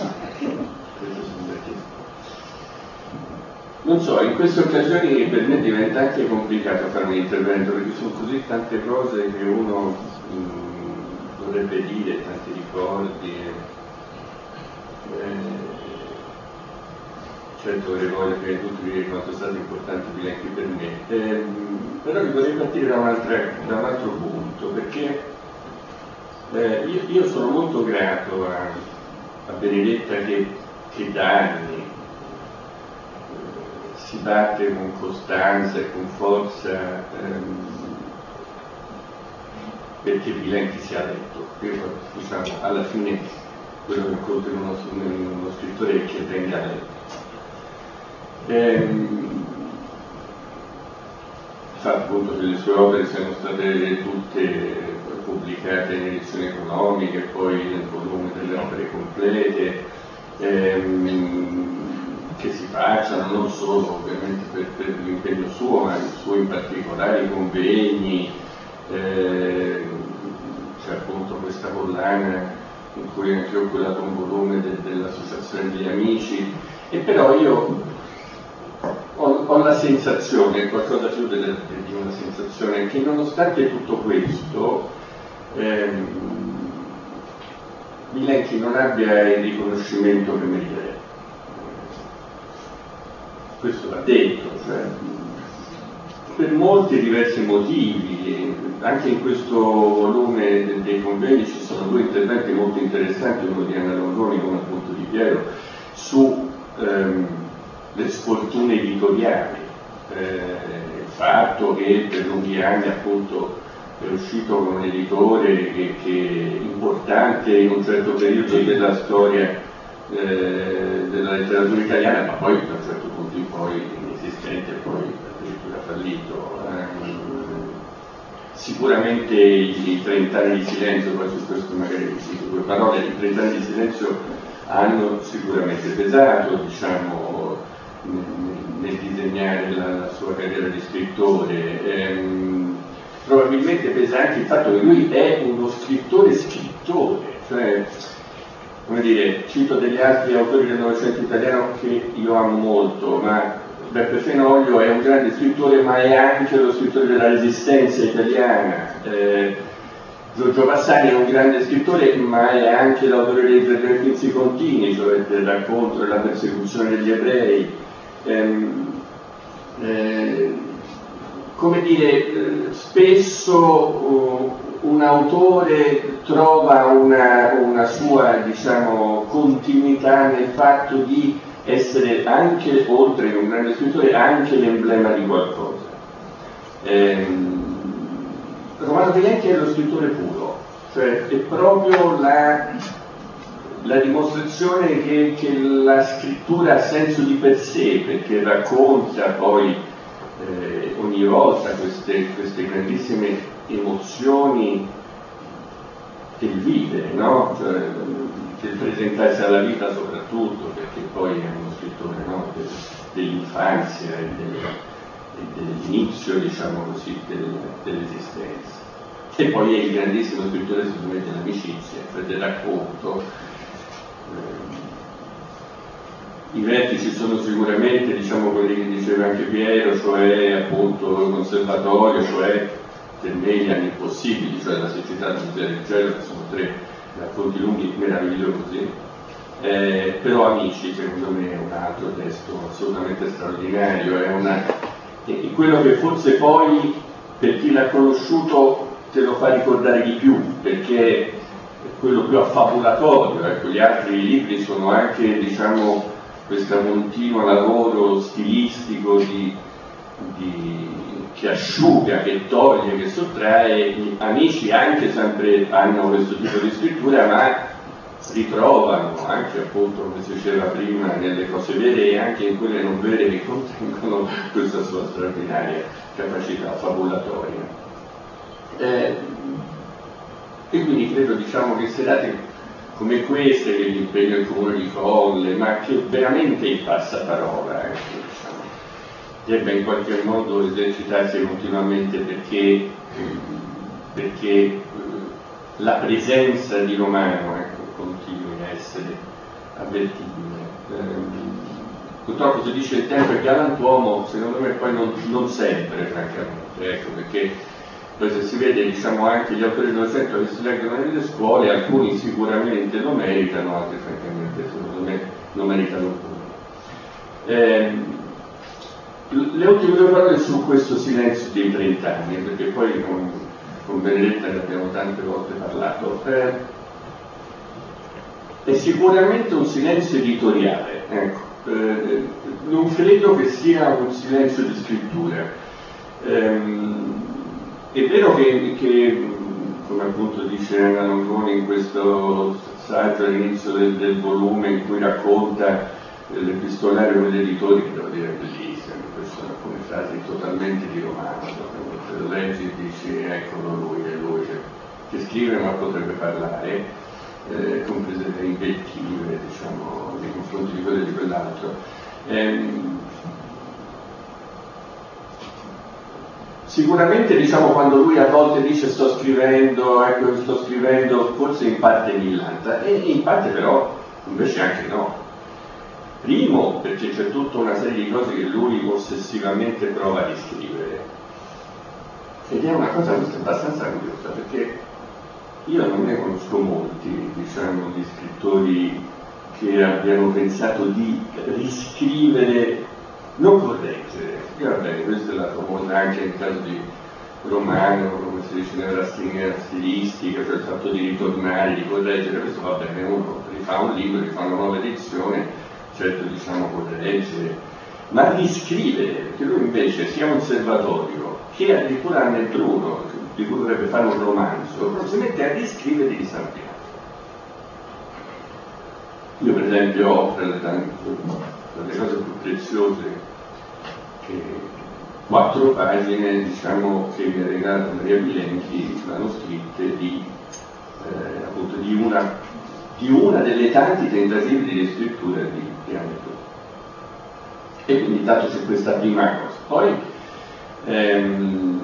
Non so, in queste occasioni per me diventa anche complicato fare un intervento, perché sono così tante cose che uno mh, dovrebbe dire, tanti ricordi. Eh, certo avrei voglia che tutti dire quanto è stato importante Bilenchi per me, eh, però vi vorrei partire da un, altra, da un altro punto, perché eh, io, io sono molto grato a, a Benedetta che, che da anni eh, si batte con costanza e con forza ehm, perché Bilenchi sia letto. Io, diciamo, alla fine quello che incontro in uno, in uno scrittore è che venga letto. Ehm, fatto appunto che le sue opere siano state tutte pubblicate in edizioni economiche, poi nel volume delle opere complete, ehm, che si facciano non solo ovviamente per, per l'impegno suo, ma il suo in particolare i convegni, eh, c'è appunto questa collana in cui anche ho curato un volume de, dell'Associazione degli Amici, e però io ho, ho la sensazione, qualcosa più di una sensazione, che nonostante tutto questo ehm, Bilenchi non abbia il riconoscimento che meriterebbe. Questo va detto, cioè, per molti diversi motivi. Anche in questo volume dei convegni ci sono due interventi molto interessanti, uno di Anna Longoni, uno appunto di Piero, su ehm, le sfortune editoriali, eh, il fatto che per lunghi anni appunto è uscito con un editore che, che importante in un certo periodo della storia eh, della letteratura italiana, ma poi da un certo punto in poi inesistente, poi addirittura fallito. Eh, Sicuramente i trent'anni di silenzio, poi su questo magari dico due parole, i trent'anni di silenzio hanno sicuramente pesato, diciamo, nel disegnare la, la sua carriera di scrittore. Ehm, probabilmente pesa anche il fatto che lui è uno scrittore scrittore, cioè, come dire, cito degli altri autori del Novecento italiano che io amo molto, ma Beppe Fenoglio è un grande scrittore, ma è anche lo scrittore della Resistenza italiana. Eh, Giorgio Vasari è un grande scrittore, ma è anche l'autore dei Tre Vertizi Contini, cioè del racconto della persecuzione degli ebrei. Eh, eh, come dire, eh, spesso uh, un autore trova una, una sua, diciamo, continuità nel fatto di essere anche, oltre che un grande scrittore, anche l'emblema di qualcosa. Ehm, Romano Bilenchi è lo scrittore puro, cioè è proprio la, la dimostrazione che, che la scrittura ha senso di per sé, perché racconta poi eh, ogni volta queste, queste grandissime emozioni del vivere, no? Cioè, del presentarsi alla vita soprattutto, perché poi è uno scrittore, no? De, dell'infanzia e, del, e dell'inizio, diciamo così, del, dell'esistenza. E poi è il grandissimo scrittore, secondo me, dell'amicizia, cioè del racconto. I vertici sono sicuramente, diciamo, quelli che diceva anche Piero, cioè appunto il conservatorio, cioè per me gli anni impossibili, cioè la siccità del Museo del Cielo, che sono tre racconti lunghi meravigliosi, eh, però Amici secondo me è un altro testo assolutamente straordinario, è, una, è quello che forse poi per chi l'ha conosciuto te lo fa ricordare di più, perché è quello più affabulatorio. Ecco, gli altri libri sono anche, diciamo, questo continuo lavoro stilistico di, di, che asciuga, che toglie, che sottrae. Amici anche sempre hanno questo tipo di scrittura, ma ritrovano anche, appunto, come si diceva prima, nelle cose vere e anche in quelle non vere, che contengono questa sua straordinaria capacità fabulatoria. Eh, e quindi credo, diciamo, che serate come queste, che l'impegno in Comune di Colle, ma che veramente il passaparola, ecco, diciamo, debba in qualche modo esercitarsi continuamente, perché, perché la presenza di Romano, ecco, continui a essere avvertibile. Eh, purtroppo si dice il tempo è galantuomo, secondo me poi non, non sempre, francamente, ecco, perché poi se si vede, diciamo, anche gli autori del Novecento che si leggono nelle scuole, alcuni sicuramente lo meritano, altri francamente secondo me non meritano più. Eh, le ultime due parole su questo silenzio dei trent'anni, perché poi con, con Benedetta ne abbiamo tante volte parlato. Eh, è sicuramente un silenzio editoriale, ecco. Eh, non credo che sia un silenzio di scrittura. Eh, È vero che, che, come appunto dice Anna Longoni in questo saggio all'inizio del, del volume, in cui racconta l'epistolario con gli editori, che devo dire è bellissimo, queste sono alcune frasi totalmente di romano, se lo leggi e dici eccolo lui, è lui che, che scrive ma potrebbe parlare, eh, comprese le invettive, diciamo, nei confronti di quello e di quell'altro. Ehm, Sicuramente, diciamo, quando lui a volte dice sto scrivendo, ecco, sto scrivendo, forse in parte millanta, e in parte però invece anche no. Primo, perché c'è tutta una serie di cose che lui ossessivamente prova a riscrivere. Ed è una cosa questa abbastanza curiosa, perché io non ne conosco molti, diciamo, di scrittori che abbiano pensato di riscrivere, non correggere. E va bene, questa è la famosa anche nel caso di Romano, come si dice nella stilistica, cioè il fatto di ritornare, di correggere, questo va bene, uno rifà un libro, rifà una nuova edizione, certo diciamo correggere, ma riscrivere, perché lui invece sia un osservatorio che addirittura nel Bruno, di cui dovrebbe fare un romanzo, si mette a riscrivere di San Pietro. Io per esempio ho tra le, tra le cose più preziose che quattro pagine, diciamo, che mi ha regalato Maria Bilenchi, manoscritte di, eh, appunto, di, una, di una delle tanti tentativi di riscrittura di Piano. E quindi intanto c'è questa prima cosa. Poi ehm,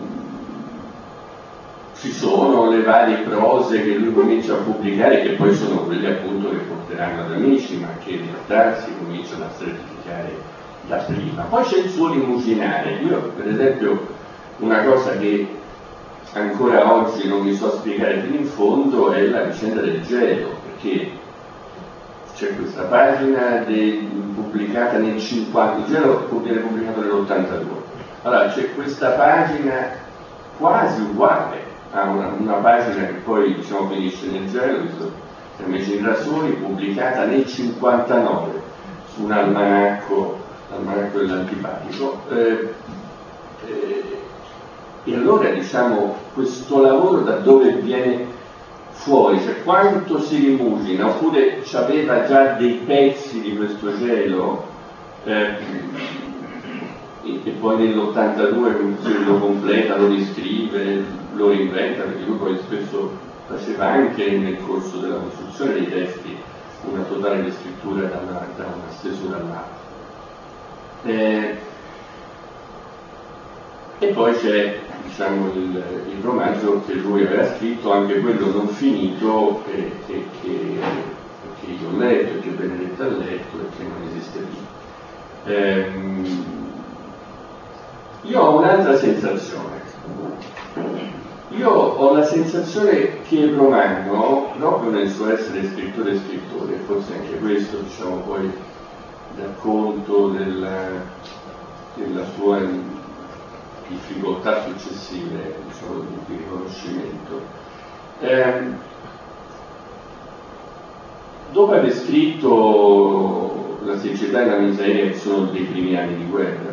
ci sono le varie prose che lui comincia a pubblicare, che poi sono quelle appunto che porteranno ad Amici, ma che in realtà si cominciano a stratificare da prima. Poi c'è il suo rimuginare. Io per esempio una cosa che ancora oggi non mi so spiegare fino in fondo è la vicenda del gelo, perché c'è questa pagina de, pubblicata nel cinquanta, il gelo viene pubblicato nell'ottantadue, allora c'è questa pagina quasi uguale a una, una pagina che poi diciamo finisce nel gelo, invece in Rasoni, pubblicata nel cinquantanove su un almanacco, l'almanacco dell'antipatico, eh, eh, e allora diciamo questo lavoro da dove viene fuori, cioè quanto si rimugina, oppure aveva già dei pezzi di questo gelo, eh, e, e poi nell'ottantadue lo completa, lo riscrive, lo reinventa, perché lui poi spesso faceva anche nel corso della costruzione dei testi una totale riscrittura da una, da una stesura all'altra. Eh, e poi c'è diciamo, il, il romanzo che lui aveva scritto, anche quello non finito, e, e, che, che io ho letto, e che Benedetta ha letto e che non esiste più. Eh, io ho un'altra sensazione. Io ho la sensazione che il Romano, proprio nel suo essere scrittore e scrittore, forse anche questo diciamo poi dà conto della, della sua difficoltà successive, diciamo, di, di riconoscimento, eh, dopo aver scritto La siccità e la miseria, che sono dei primi anni di guerra,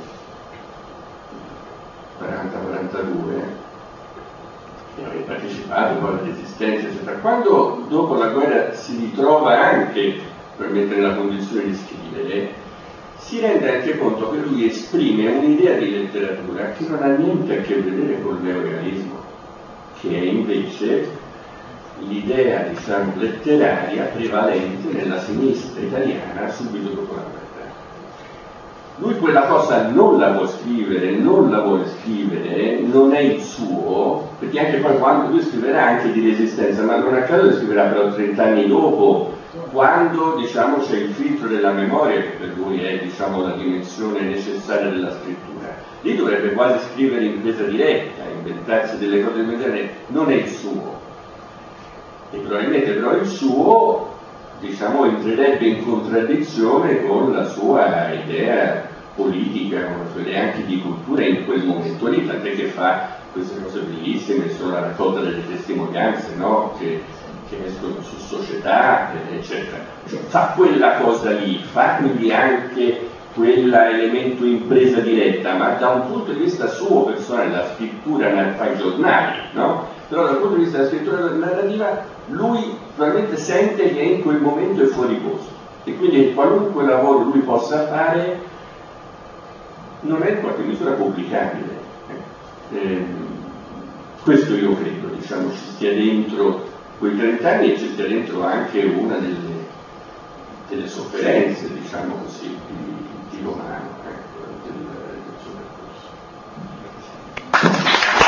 quaranta quarantadue, aveva partecipato poi alla resistenza, eccetera. Quando dopo la guerra si ritrova anche per mettere nella condizione di scrivere, si rende anche conto che lui esprime un'idea di letteratura che non ha niente a che vedere col neorealismo, che è invece l'idea, diciamo, letteraria prevalente nella sinistra italiana subito dopo la guerra. Lui quella cosa non la può scrivere, non la vuole scrivere, non è il suo, perché anche poi quando lui scriverà anche di resistenza, ma non a caso lo scriverà però trent'anni dopo, quando diciamo c'è il filtro della memoria, che per lui è diciamo la dimensione necessaria della scrittura. Lì dovrebbe quasi scrivere in presa diretta, inventarsi delle cose immediate, non è il suo. E probabilmente però il suo, diciamo, entrerebbe in contraddizione con la sua idea politica, con la sua idea anche di cultura in quel momento lì, tant'è che fa queste cose bellissime, sono la raccolta delle testimonianze, no? che, che escono su Società, eccetera. Cioè, fa quella cosa lì, fa quindi anche quell'elemento in presa diretta, ma da un punto di vista suo personale, la scrittura fa i giornali, no? Però dal punto di vista della scrittura narrativa lui probabilmente sente che in quel momento è fuori posto. e quindi qualunque lavoro lui possa fare non è in qualche misura pubblicabile. Eh, questo io credo, diciamo, ci stia dentro quei trent'anni e ci stia dentro anche una delle, delle sofferenze, diciamo così, di, di Romano, ecco, del, del suo percorso.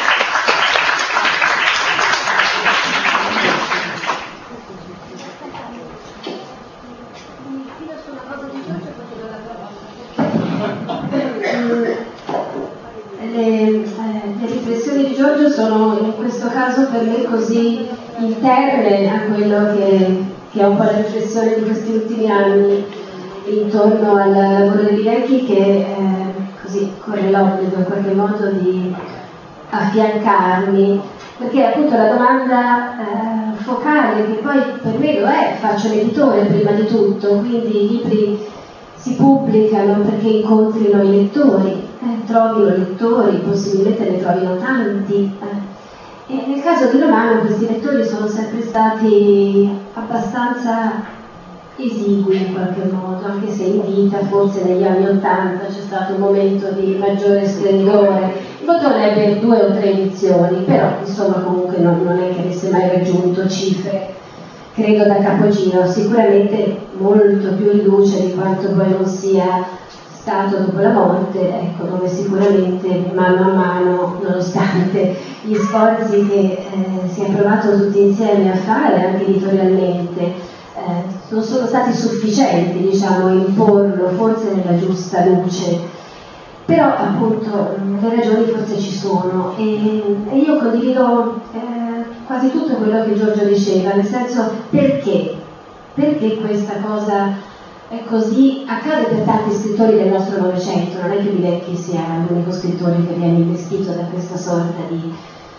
Le, eh, le riflessioni di Giorgio sono in questo caso per me così interne a quello che, che è un po' la riflessione di questi ultimi anni intorno al lavoro dei Bilecchi, che eh, così corre l'obbligo in qualche modo di affiancarmi, perché appunto la domanda eh, focale, che poi per me lo è, faccio l'editore prima di tutto, quindi i libri si pubblicano perché incontrino i lettori, eh, trovino lettori, possibilmente ne trovino tanti. Eh. E nel caso di Romano questi lettori sono sempre stati abbastanza esigui in qualche modo, anche se in vita, forse negli anni Ottanta c'è stato un momento di maggiore splendore. Il Botone ebbe due o tre edizioni, però insomma comunque non, non è che avesse mai raggiunto cifre, credo, da capogiro, sicuramente molto più in luce di quanto poi non sia stato dopo la morte, ecco, dove sicuramente mano a mano, nonostante gli sforzi che eh, si è provato tutti insieme a fare anche editorialmente, eh, non sono stati sufficienti, diciamo, a imporlo forse nella giusta luce, però appunto le ragioni forse ci sono, e, e io condivido eh, quasi tutto quello che Giorgio diceva, nel senso, perché? Perché questa cosa è così? Accade per tanti scrittori del nostro Novecento, non è che Bilecchi sia l'unico scrittore che viene investito da questa sorta di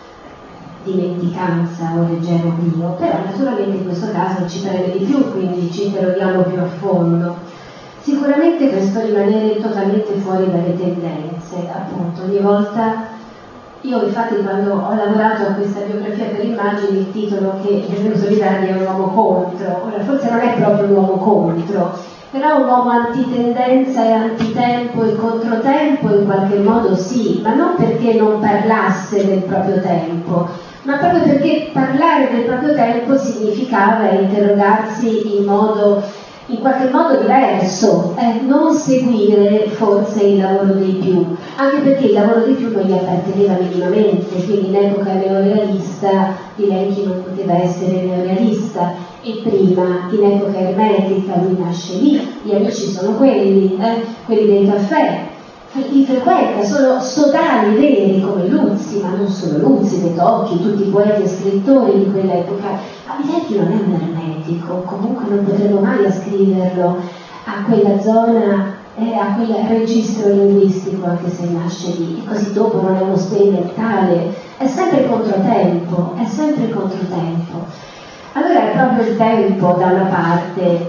dimenticanza o leggero oblio, però naturalmente in questo caso ci preme di più, quindi ci interroghiamo più a fondo. Sicuramente questo rimanere totalmente fuori dalle tendenze, appunto, ogni volta. Io infatti quando ho lavorato a questa biografia per immagini, il titolo che mi è venuto di dargli è un uomo contro. Ora forse non è proprio un uomo contro, però un uomo antitendenza e antitempo e controtempo in qualche modo sì, ma non perché non parlasse del proprio tempo, ma proprio perché parlare del proprio tempo significava interrogarsi in modo, in qualche modo diverso, eh, non seguire forse il lavoro dei più, anche perché il lavoro dei più non gli apparteneva minimamente, quindi in epoca neorealista Bilecchi non poteva essere neorealista, e prima in epoca ermetica lui nasce lì, gli amici sono quelli, eh, quelli dei caffè, li frequenta, sono sodali veri come Luzzi, ma non solo Luzzi, De Tocchi, tutti i poeti e scrittori di quell'epoca. Ma Bilecchi non è un ermetico, comunque non potremmo mai ascriverlo a quella zona, eh, a quel registro linguistico, anche se nasce lì, e così dopo non è uno sperimentale, è sempre controtempo, è sempre controtempo. Allora è proprio il tempo, da una parte,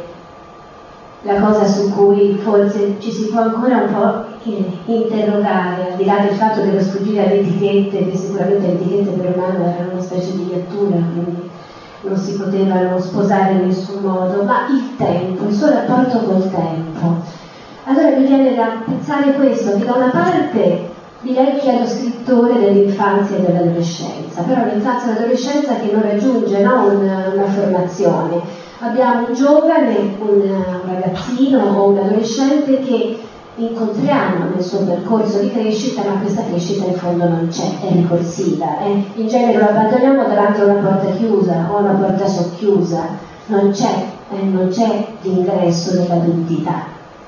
la cosa su cui forse ci si può ancora un po' interrogare, al di là del fatto dello sfuggire alle etichette, che sicuramente le etichette per Romano erano una specie di lettura, quindi non si potevano sposare in nessun modo, ma il tempo, il suo rapporto col tempo. Allora mi viene da pensare questo, che da una parte Bilecchi è lo scrittore dell'infanzia e dell'adolescenza, però l'infanzia e l'adolescenza che non raggiunge, no, una, una formazione. Abbiamo un giovane, un ragazzino o un adolescente che incontriamo nel suo percorso di crescita, ma questa crescita in fondo non c'è, è ricorsiva. Eh? In genere lo abbandoniamo davanti a una porta chiusa o a una porta socchiusa, non c'è, eh? non c'è l'ingresso dell'adultità.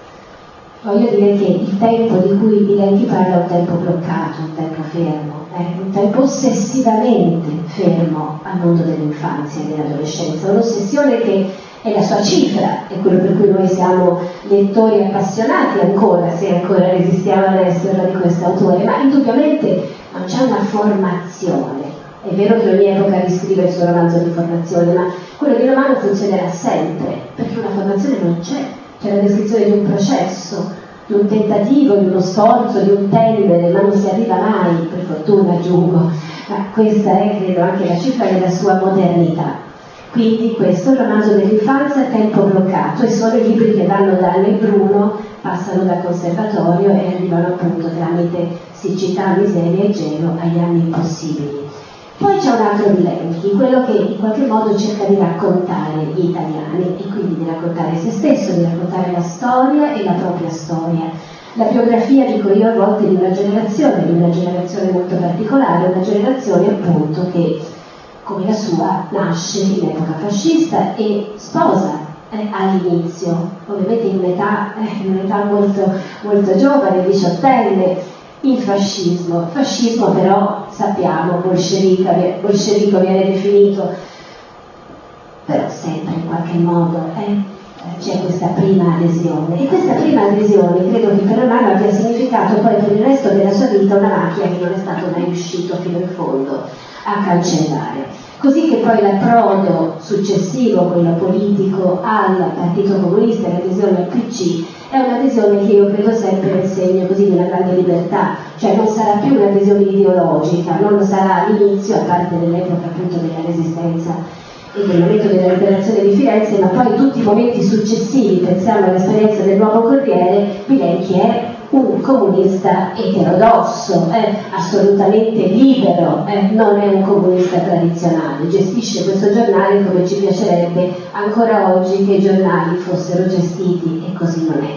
Voglio dire che il tempo di cui Bilecchi parla è un tempo bloccato, un tempo fermo, eh? un tempo ossessivamente fermo al mondo dell'infanzia e dell'adolescenza, un'ossessione che è la sua cifra, è quello per cui noi siamo lettori appassionati ancora, se ancora resistiamo all'essere di questo autore, ma indubbiamente non c'è una formazione. È vero che ogni epoca riscrive il suo romanzo di formazione, ma quello di Romano funzionerà sempre, perché una formazione non c'è. C'è la descrizione di un processo, di un tentativo, di uno sforzo, di un tendere, ma non si arriva mai, per fortuna aggiungo. Ma questa è, credo, anche la cifra della sua modernità. Quindi questo è il romanzo dell'infanzia, tempo bloccato, e sono i libri che vanno da Anne Bruno, passano dal conservatorio e arrivano appunto tramite siccità, miseria e gelo agli anni impossibili. Poi c'è un altro Bilenchi, quello che in qualche modo cerca di raccontare gli italiani e quindi di raccontare se stesso, di raccontare la storia e la propria storia. La biografia, dico io a volte, di una generazione, di una generazione molto particolare, una generazione appunto che, come la sua, nasce in epoca fascista e sposa eh, all'inizio, ovviamente in un'età, eh, in un'età molto, molto giovane, diciottenne, il fascismo. Fascismo però, sappiamo, bolscevico, bolscevico viene definito, però sempre in qualche modo eh, c'è questa prima adesione. E questa prima adesione credo che per Romano abbia significato poi per il resto della sua vita una macchia che non è stato mai riuscito fino in fondo a cancellare. Così che poi l'approdo successivo, quello politico, al Partito Comunista e l'adesione al P C è un'adesione che io credo sempre nel segno così di una grande libertà, cioè non sarà più un'adesione ideologica, non lo sarà all'inizio, a parte nell'epoca appunto della Resistenza e del momento della liberazione di Firenze, ma poi tutti i momenti successivi, pensiamo all'esperienza del Nuovo Corriere, Bilenchi è un comunista eterodosso, eh, assolutamente libero, eh, non è un comunista tradizionale, gestisce questo giornale come ci piacerebbe ancora oggi che i giornali fossero gestiti, e così non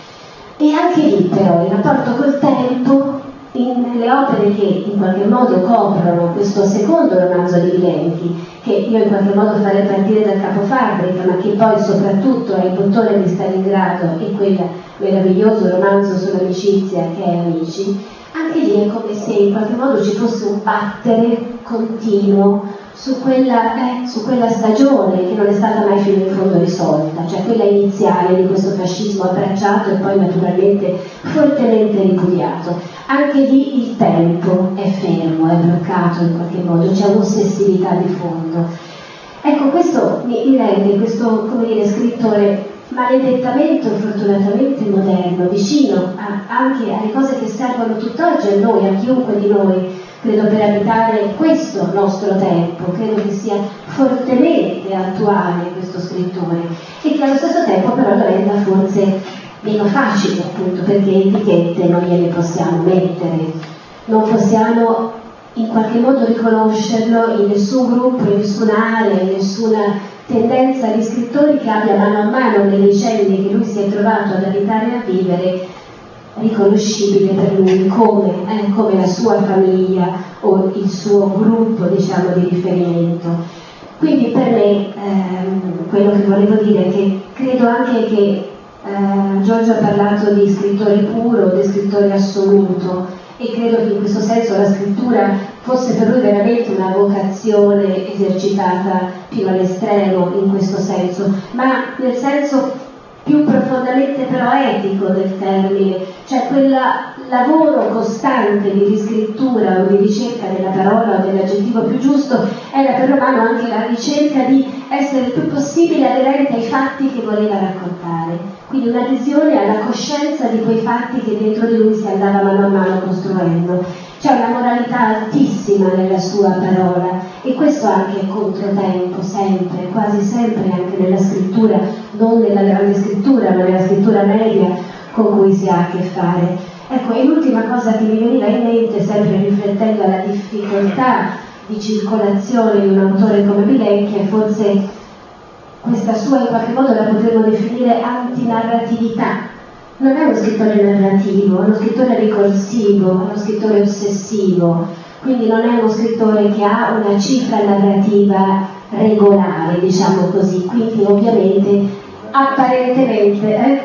è. E anche lì però il rapporto col tempo, in le opere che in qualche modo coprono questo secondo romanzo di Bilenchi, che io in qualche modo farei partire dal capofabbrica, ma che poi soprattutto è il bottone di Stalingrado e quel meraviglioso romanzo sull'amicizia che è Amici, anche lì è come se in qualche modo ci fosse un battere continuo su quella, eh, su quella stagione che non è stata mai fino in fondo risolta, cioè quella iniziale di questo fascismo abbracciato e poi naturalmente fortemente ripudiato. Anche lì il tempo è fermo, è bloccato in qualche modo, c'è un'ossessività di fondo. Ecco, questo mi, mi rende questo, come dire, scrittore maledettamente o fortunatamente moderno, vicino a, anche alle cose che servono tutt'oggi a noi, a chiunque di noi, credo, per abitare questo nostro tempo. Credo che sia fortemente attuale questo scrittore e che allo stesso tempo però lo renda forse meno facile, appunto perché etichette non gliele possiamo mettere, non possiamo in qualche modo riconoscerlo in nessun gruppo, in nessuna area, in nessuna tendenza di scrittori che abbia mano a mano nei decenni che lui si è trovato ad abitare e a vivere riconoscibile per lui come, eh, come la sua famiglia o il suo gruppo, diciamo, di riferimento. Quindi per me ehm, quello che volevo dire è che credo anche che eh, Giorgio ha parlato di scrittore puro, di scrittore assoluto, e credo che in questo senso la scrittura fosse per lui veramente una vocazione esercitata più all'estremo in questo senso, ma nel senso più profondamente però etico del termine, cioè quel lavoro costante di riscrittura o di ricerca della parola o dell'aggettivo più giusto era per Romano anche la ricerca di essere il più possibile aderente ai fatti che voleva raccontare, quindi un'adesione alla coscienza di quei fatti che dentro di lui si andava mano a mano costruendo. C'è una moralità altissima nella sua parola e questo anche è controtempo, sempre, quasi sempre anche nella scrittura, non nella grande scrittura, ma nella scrittura media con cui si ha a che fare. Ecco, e l'ultima cosa che mi veniva in mente, sempre riflettendo alla difficoltà di circolazione di un autore come Bilenchi, è forse questa sua, in qualche modo la potremmo definire antinarratività. Non è uno scrittore narrativo, è uno scrittore ricorsivo, è uno scrittore ossessivo, quindi non è uno scrittore che ha una cifra narrativa regolare, diciamo così, quindi ovviamente apparentemente eh?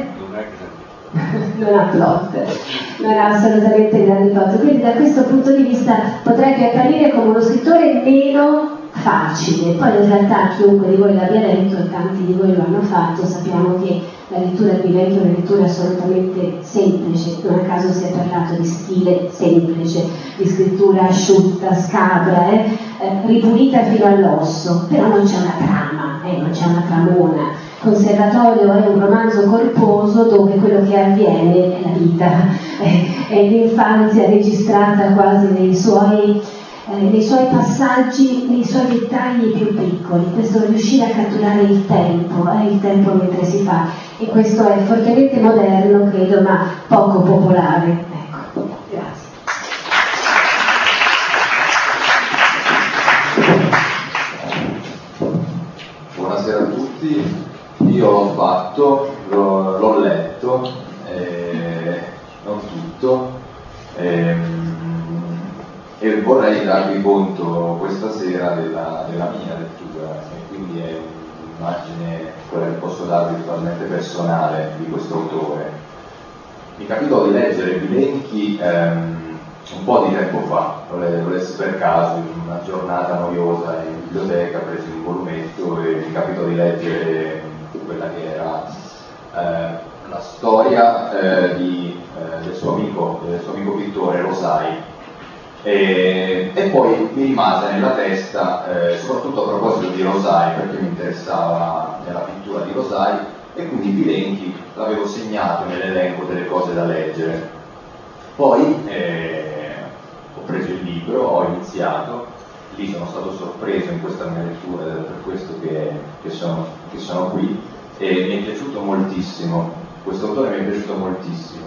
non ha plot, non ha assolutamente grandi plot, quindi da questo punto di vista potrebbe apparire come uno scrittore meno facile. Poi in realtà chiunque di voi l'abbia letto, e tanti di voi lo hanno fatto, sappiamo che la lettura di Bilenchi è una lettura assolutamente semplice, non a caso si è parlato di stile semplice, di scrittura asciutta, scabra, eh, eh, ripulita fino all'osso, però non c'è una trama, eh, non c'è una tramona. Conservatorio è un romanzo corposo dove quello che avviene è la vita, eh, è l'infanzia registrata quasi nei suoi eh, nei suoi passaggi, nei suoi dettagli più piccoli, questo riuscire a catturare il tempo, eh, il tempo mentre si fa, e questo è fortemente moderno, credo, ma poco popolare. Ecco, grazie. Buonasera a tutti, io l'ho fatto, l'ho, l'ho letto, eh, non tutto, ehm, e vorrei darvi conto questa sera della, della mia lettura, e quindi è un'immagine, quella che posso darvi totalmente personale di questo autore. Mi capitò di leggere Bilenchi ehm, un po' di tempo fa, l'ho lessi per caso in una giornata noiosa in biblioteca, presi un volumetto e mi capitò di leggere quella che era eh, la storia eh, di, eh, del, suo amico, del suo amico pittore Rosai, e, e poi mi rimase nella testa, eh, soprattutto a proposito di Rosai, perché mi interessava nella pittura di Rosai, e quindi Bilenchi l'avevo segnato nell'elenco delle cose da leggere. Poi eh, ho preso il libro, ho iniziato, lì sono stato sorpreso in questa mia lettura, ed è per questo che, che, sono, che sono qui, e mi è piaciuto moltissimo, questo autore mi è piaciuto moltissimo.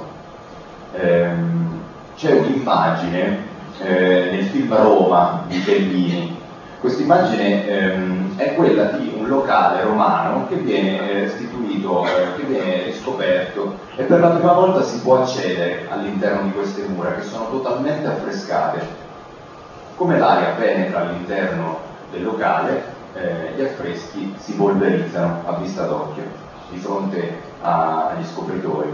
Ehm, c'è un'immagine eh, nel film Roma di Fellini. Questa immagine ehm, è quella di un locale romano che viene eh, restituito, eh, che viene riscoperto, e per la prima volta si può accedere all'interno di queste mura che sono totalmente affrescate. Come l'aria penetra all'interno del locale, eh, gli affreschi si polverizzano a vista d'occhio di fronte a, agli scopritori.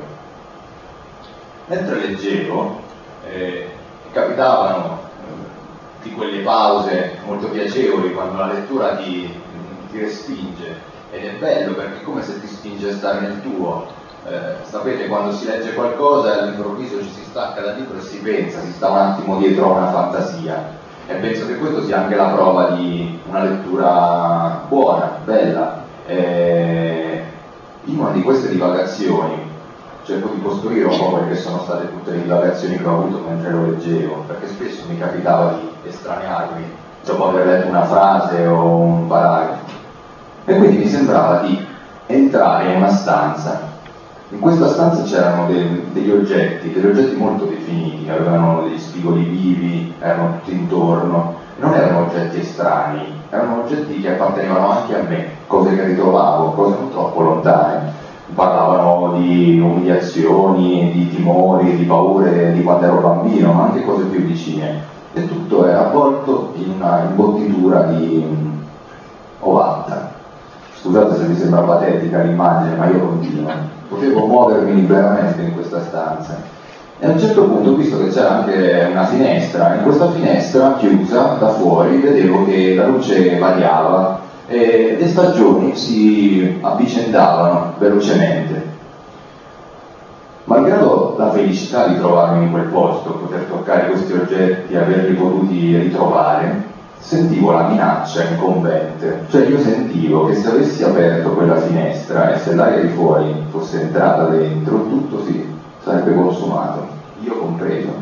Mentre leggevo, eh, capitavano di quelle pause molto piacevoli quando la lettura ti, ti respinge, ed è bello perché è come se ti spinge a stare nel tuo. Eh, sapete, quando si legge qualcosa e all'improvviso ci si stacca dal libro e si pensa, si sta un attimo dietro a una fantasia, e penso che questo sia anche la prova di una lettura buona, bella. Eh, in una di queste divagazioni cerco di costruire un po' quelle che sono state tutte le divagazioni che ho avuto mentre lo leggevo, perché spesso mi capitava di estraniarmi dopo aver letto una frase o un paragrafo, e quindi mi sembrava di entrare in una stanza. In questa stanza c'erano de- degli oggetti, degli oggetti molto definiti, avevano degli spigoli vivi, erano tutti intorno, non erano oggetti estranei, erano oggetti che appartenevano anche a me, cose che ritrovavo, cose non troppo lontane. Parlavano di umiliazioni, di timori, di paure di quando ero bambino, ma anche cose più vicine. E tutto era avvolto in una imbottitura di ovatta. Scusate se vi sembra patetica l'immagine, ma io continuo. Potevo muovermi liberamente in questa stanza. E a un certo punto ho visto che c'era anche una finestra. In questa finestra, chiusa da fuori, vedevo che la luce variava e le stagioni si avvicendavano velocemente. Malgrado la felicità di trovarmi in quel posto, poter toccare questi oggetti, averli potuti ritrovare, sentivo la minaccia incombente. Cioè io sentivo che se avessi aperto quella finestra e se l'aria di fuori fosse entrata dentro, tutto si sarebbe consumato, io compreso.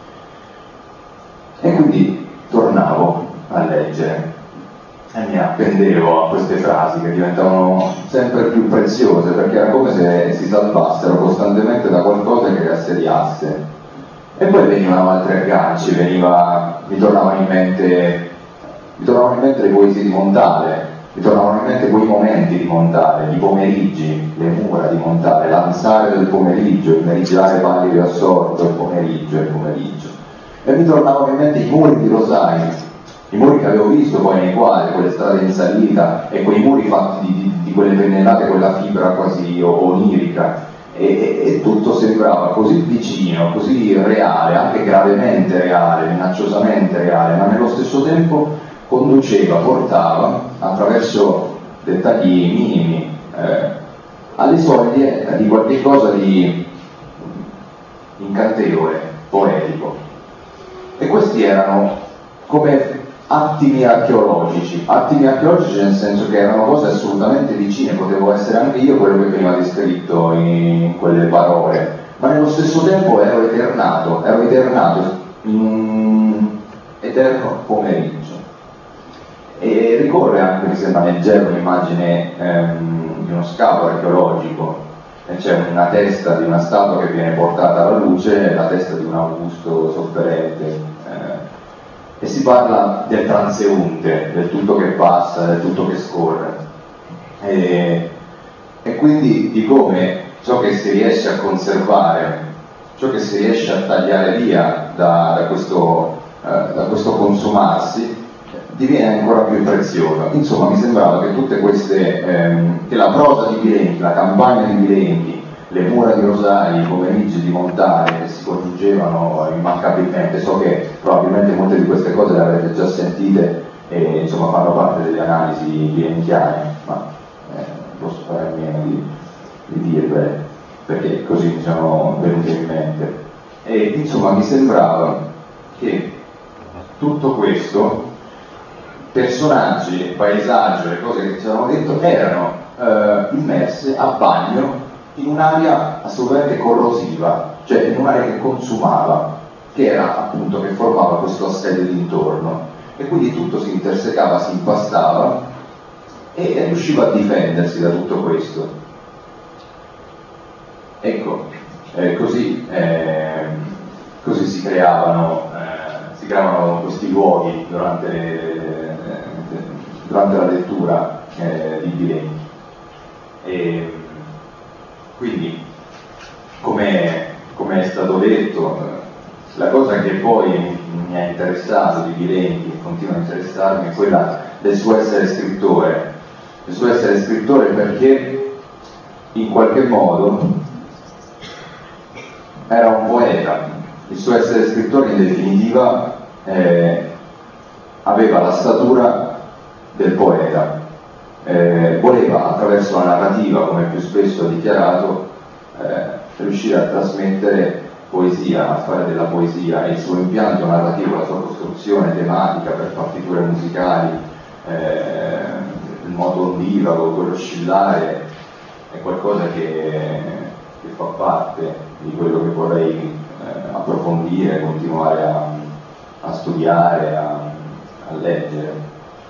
E quindi tornavo a leggere e mi appendevo a queste frasi che diventavano sempre più preziose, perché era come se si salvassero costantemente da qualcosa che li assediasse. E poi venivano altri agganci, veniva, mi tornavano in mente mi tornavano in mente le poesie di Montale, mi tornavano in mente quei momenti di Montale, i pomeriggi, le mura di Montale, l'avanzare del pomeriggio, il meridiare pallido e assorto, il pomeriggio, il pomeriggio. E mi tornavano in mente i muri di Rosai, i muri che avevo visto poi nei quadri, quelle strade in salita e quei muri fatti di, di, di quelle pennellate, quella fibra quasi onirica, e, e, e tutto sembrava così vicino, così reale, anche gravemente reale, minacciosamente reale, ma nello stesso tempo conduceva, portava attraverso dettagli minimi eh, alle soglie di qualche cosa di incantevole, poetico. E questi erano come attimi archeologici, attimi archeologici nel senso che erano cose assolutamente vicine, potevo essere anche io quello che veniva descritto in quelle parole, ma nello stesso tempo ero eternato, ero eternato in, eterno pomeriggio. E ricorre anche, mi sembra, nel gelo un'immagine ehm, di uno scavo archeologico, e c'è una testa di una statua che viene portata alla luce e la testa di un Augusto sofferente, eh, e si parla del transeunte, del tutto che passa, del tutto che scorre, e, e quindi di come ciò che si riesce a conservare, ciò che si riesce a tagliare via da, da, questo, eh, da questo consumarsi, diviene ancora più prezioso. Insomma, mi sembrava che tutte queste, ehm, che la prosa di Bilenchi, la campagna di Bilenchi, le mura di Rosai, i pomeriggi di Montale che si congiungevano immancabilmente, so che probabilmente molte di queste cose le avrete già sentite e insomma fanno parte delle analisi bilenchiane, ma eh, posso fare a meno di, di dirvele, perché così mi sono venute in mente. E insomma mi sembrava che tutto questo, personaggi, paesaggio, le cose che ci avevano detto, erano eh, immerse a bagno in un'area assolutamente corrosiva, cioè in un'area che consumava, che era appunto, che formava questo assedio d'intorno, e quindi tutto si intersecava, si impastava e riusciva a difendersi da tutto questo. Ecco, eh, così, eh, così si creavano, eh, si creavano questi luoghi durante le, durante la lettura eh, di Bilenchi. E quindi, come, come è stato detto, la cosa che poi mi ha interessato di Bilenchi e continua a interessarmi è quella del suo essere scrittore, del suo essere scrittore perché in qualche modo era un poeta. Il suo essere scrittore in definitiva eh, aveva la statura del poeta, eh, voleva attraverso la narrativa, come più spesso ha dichiarato, eh, riuscire a trasmettere poesia, a fare della poesia, e il suo impianto narrativo, la sua costruzione tematica per partiture musicali, eh, il modo ondivago, quello oscillare, è qualcosa che, che fa parte di quello che vorrei eh, approfondire, continuare a, a studiare, a, a leggere.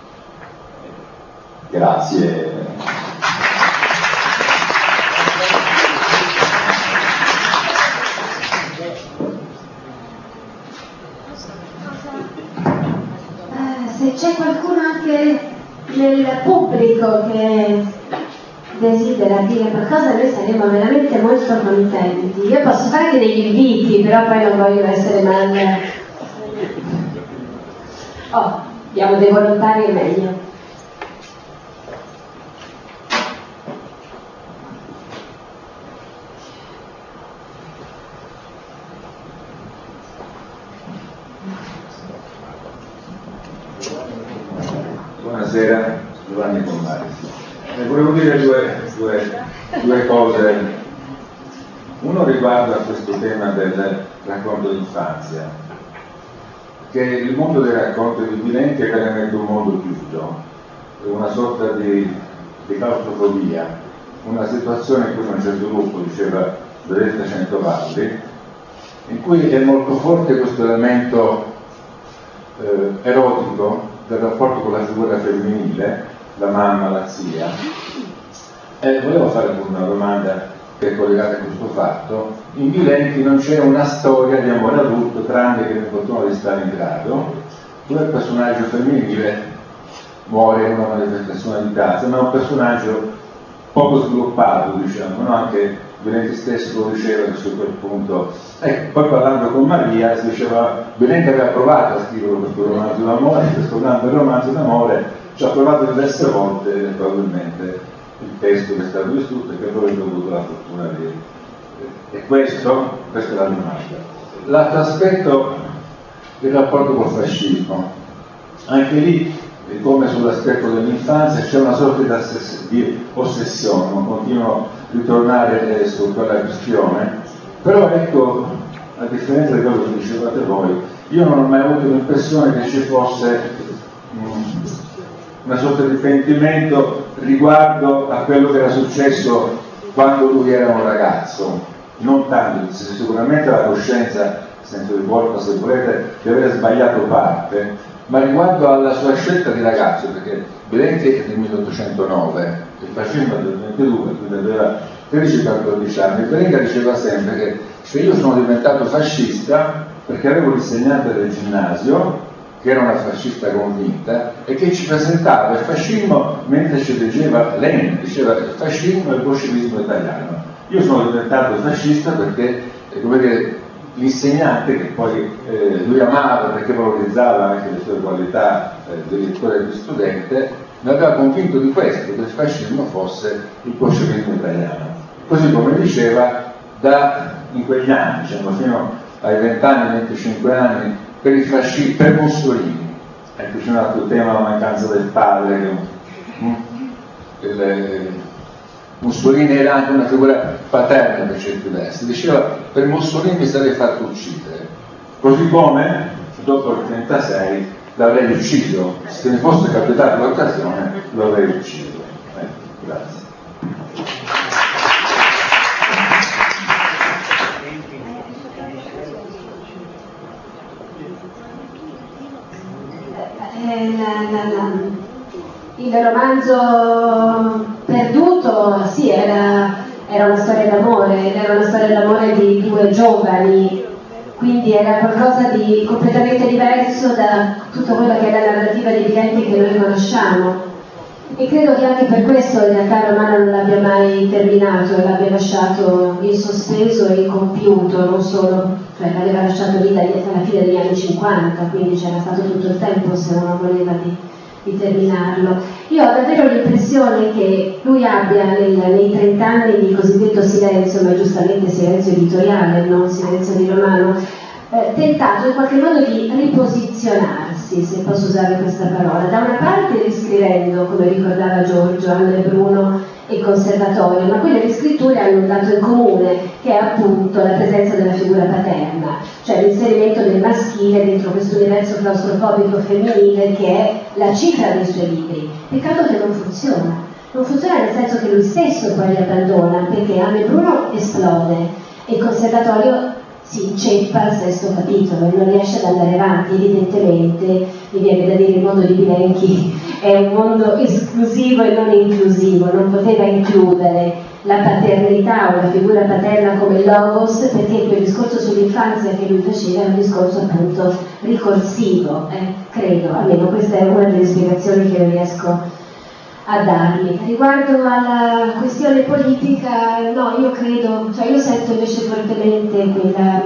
Grazie. Eh, se c'è qualcuno anche nel pubblico che desidera dire qualcosa, noi saremo veramente molto contenti. Io posso fare degli inviti, però poi non voglio essere mal. Oh, abbiamo dei volontari, è meglio. Buonasera, Giovanni Tommari. Eh, volevo dire due, due, due cose. Uno riguarda questo tema del racconto d'infanzia, che il mondo dei racconti di Bilenchi è veramente un mondo chiuso, una sorta di, di claustrofobia, una situazione in cui a un certo gruppo diceva Doretta Centovalli, in cui è molto forte questo elemento eh, erotico del rapporto con la figura femminile, la mamma, la zia. E volevo fare una domanda che è collegata a questo fatto. In Bilenchi non c'è una storia di amore adulto, tranne che nel Fortuna di Stalingrado, dove il personaggio femminile muore in una manifestazione di piazza, ma è un personaggio poco sviluppato, diciamo, no? Anche Bilenchi stesso lo diceva che su quel punto. Ecco, poi parlando con Maria si diceva Bilenchi aveva provato a scrivere questo romanzo d'amore, questo grande romanzo d'amore ci ha provato diverse volte, e probabilmente il testo che è stato distrutto e che poi ha avuto la fortuna di. E questo, questa è la domanda. L'altro aspetto è il rapporto col fascismo. Anche lì, come sull'aspetto dell'infanzia, c'è una sorta di ossessione, non continuo a ritornare su quella questione, però ecco, a differenza di quello che dicevate voi, io non ho mai avuto l'impressione che ci fosse mh, una sorta di pentimento riguardo a quello che era successo quando lui era un ragazzo, non tanto, sicuramente la coscienza senso di colpa se volete di aver sbagliato parte, ma riguardo alla sua scelta di ragazzo, perché Bilenchi è del milleottocentonove, il fascismo è del ventidue, quindi aveva tredici quattordici anni. Bilenchi diceva sempre che, che io sono diventato fascista perché avevo l'insegnante del ginnasio che era una fascista convinta e che ci presentava il fascismo mentre ci leggeva Lenin, diceva il fascismo e il bolscevismo italiano. Io sono diventato fascista perché, come dire, l'insegnante, che poi eh, lui amava perché valorizzava anche le sue qualità eh, di lettore e di studente, mi aveva convinto di questo, che il fascismo fosse il bolscevismo italiano. Così come diceva da in quegli anni, diciamo fino ai venti anni, venticinque anni, per i fascisti, per Mussolini. Ecco, c'è un altro tema, la mancanza del padre, che, mm, il, Mussolini era anche una figura paterna per certi versi. Diceva, per Mussolini mi sarei fatto uccidere, così come dopo il trentasei l'avrei ucciso, se mi fosse capitata l'occasione lo avrei ucciso. Eh, grazie. Eh, la, la, la, il romanzo Perduto, sì, era, era una storia d'amore, era una storia d'amore di due giovani, quindi era qualcosa di completamente diverso da tutto quello che è la narrativa di Bilenchi che noi conosciamo. E credo che anche per questo in realtà il romanzo non l'abbia mai terminato e l'abbia lasciato in sospeso e incompiuto, non solo, cioè l'aveva lasciato lì alla fine degli anni cinquanta, quindi c'era stato tutto il tempo se non voleva di, di terminarlo. Io ho davvero l'impressione che lui abbia nel, nei trent'anni di cosiddetto silenzio, ma giustamente silenzio editoriale, non silenzio di romano, eh, tentato in qualche modo di riposizionarsi, se posso usare questa parola, da una parte riscrivendo, come ricordava Giorgio, Anna e Bruno e il Conservatorio, ma quelle riscritture hanno un dato in comune, che è appunto la presenza della figura paterna, cioè l'inserimento del maschile dentro questo universo claustrofobico femminile che è la cifra dei suoi libri. Peccato che non funziona. Non funziona nel senso che lui stesso poi li abbandona, perché Anna e Bruno esplode e il Conservatorio si inceppa al sesto capitolo e non riesce ad andare avanti. Evidentemente, mi viene da dire, il mondo di Bilenchi è un mondo esclusivo e non inclusivo, non poteva includere la paternità o la figura paterna come logos, perché quel discorso sull'infanzia che lui faceva è un discorso appunto ricorsivo, eh, credo, almeno questa è una delle spiegazioni che riesco a darmi. Riguardo alla questione politica, no, io credo, cioè io sento invece fortemente quella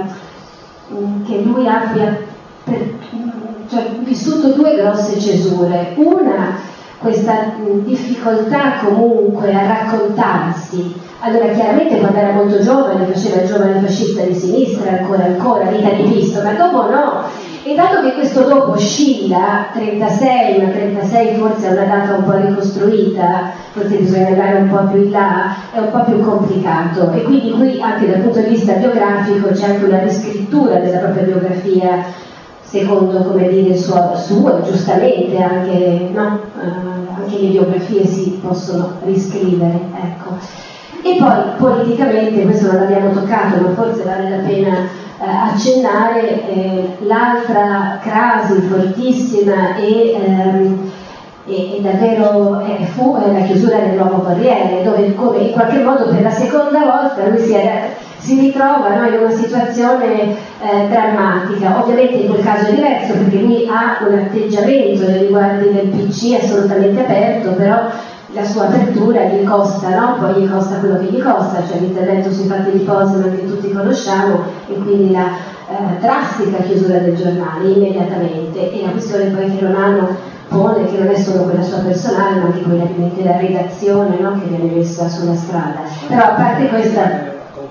mh, che lui abbia per, mh, cioè, vissuto due grosse cesure. Una, questa mh, difficoltà comunque a raccontarsi. Allora, chiaramente quando era molto giovane faceva il giovane fascista di sinistra, ancora ancora, vita di Cristo, ma dopo no. E dato che questo dopo oscilla, trentasei, ma trentasei forse è una data un po' ricostruita, forse bisogna andare un po' più in là, è un po' più complicato. E quindi qui anche dal punto di vista biografico c'è anche una riscrittura della propria biografia, secondo, come dire, suo, suo giustamente, anche, no? uh, anche le biografie si possono riscrivere, ecco. E poi politicamente, questo non l'abbiamo toccato, ma forse vale la pena Eh, accennare eh, l'altra crasi fortissima e, ehm, e, e davvero eh, fu eh, la chiusura del Nuovo Corriere, dove come in qualche modo per la seconda volta lui si, era, si ritrova, no, in una situazione eh, drammatica. Ovviamente in quel caso è diverso perché lui ha un atteggiamento nei riguardi del P C assolutamente aperto, però la sua apertura gli costa, no? Poi gli costa quello che gli costa, cioè l'intervento sui fatti di Poseman che tutti conosciamo e quindi la eh, drastica chiusura del giornale immediatamente, e la questione poi che Romano pone, che non è solo quella sua personale ma anche quella della redazione, no? Che viene messa sulla strada. Però a parte questa,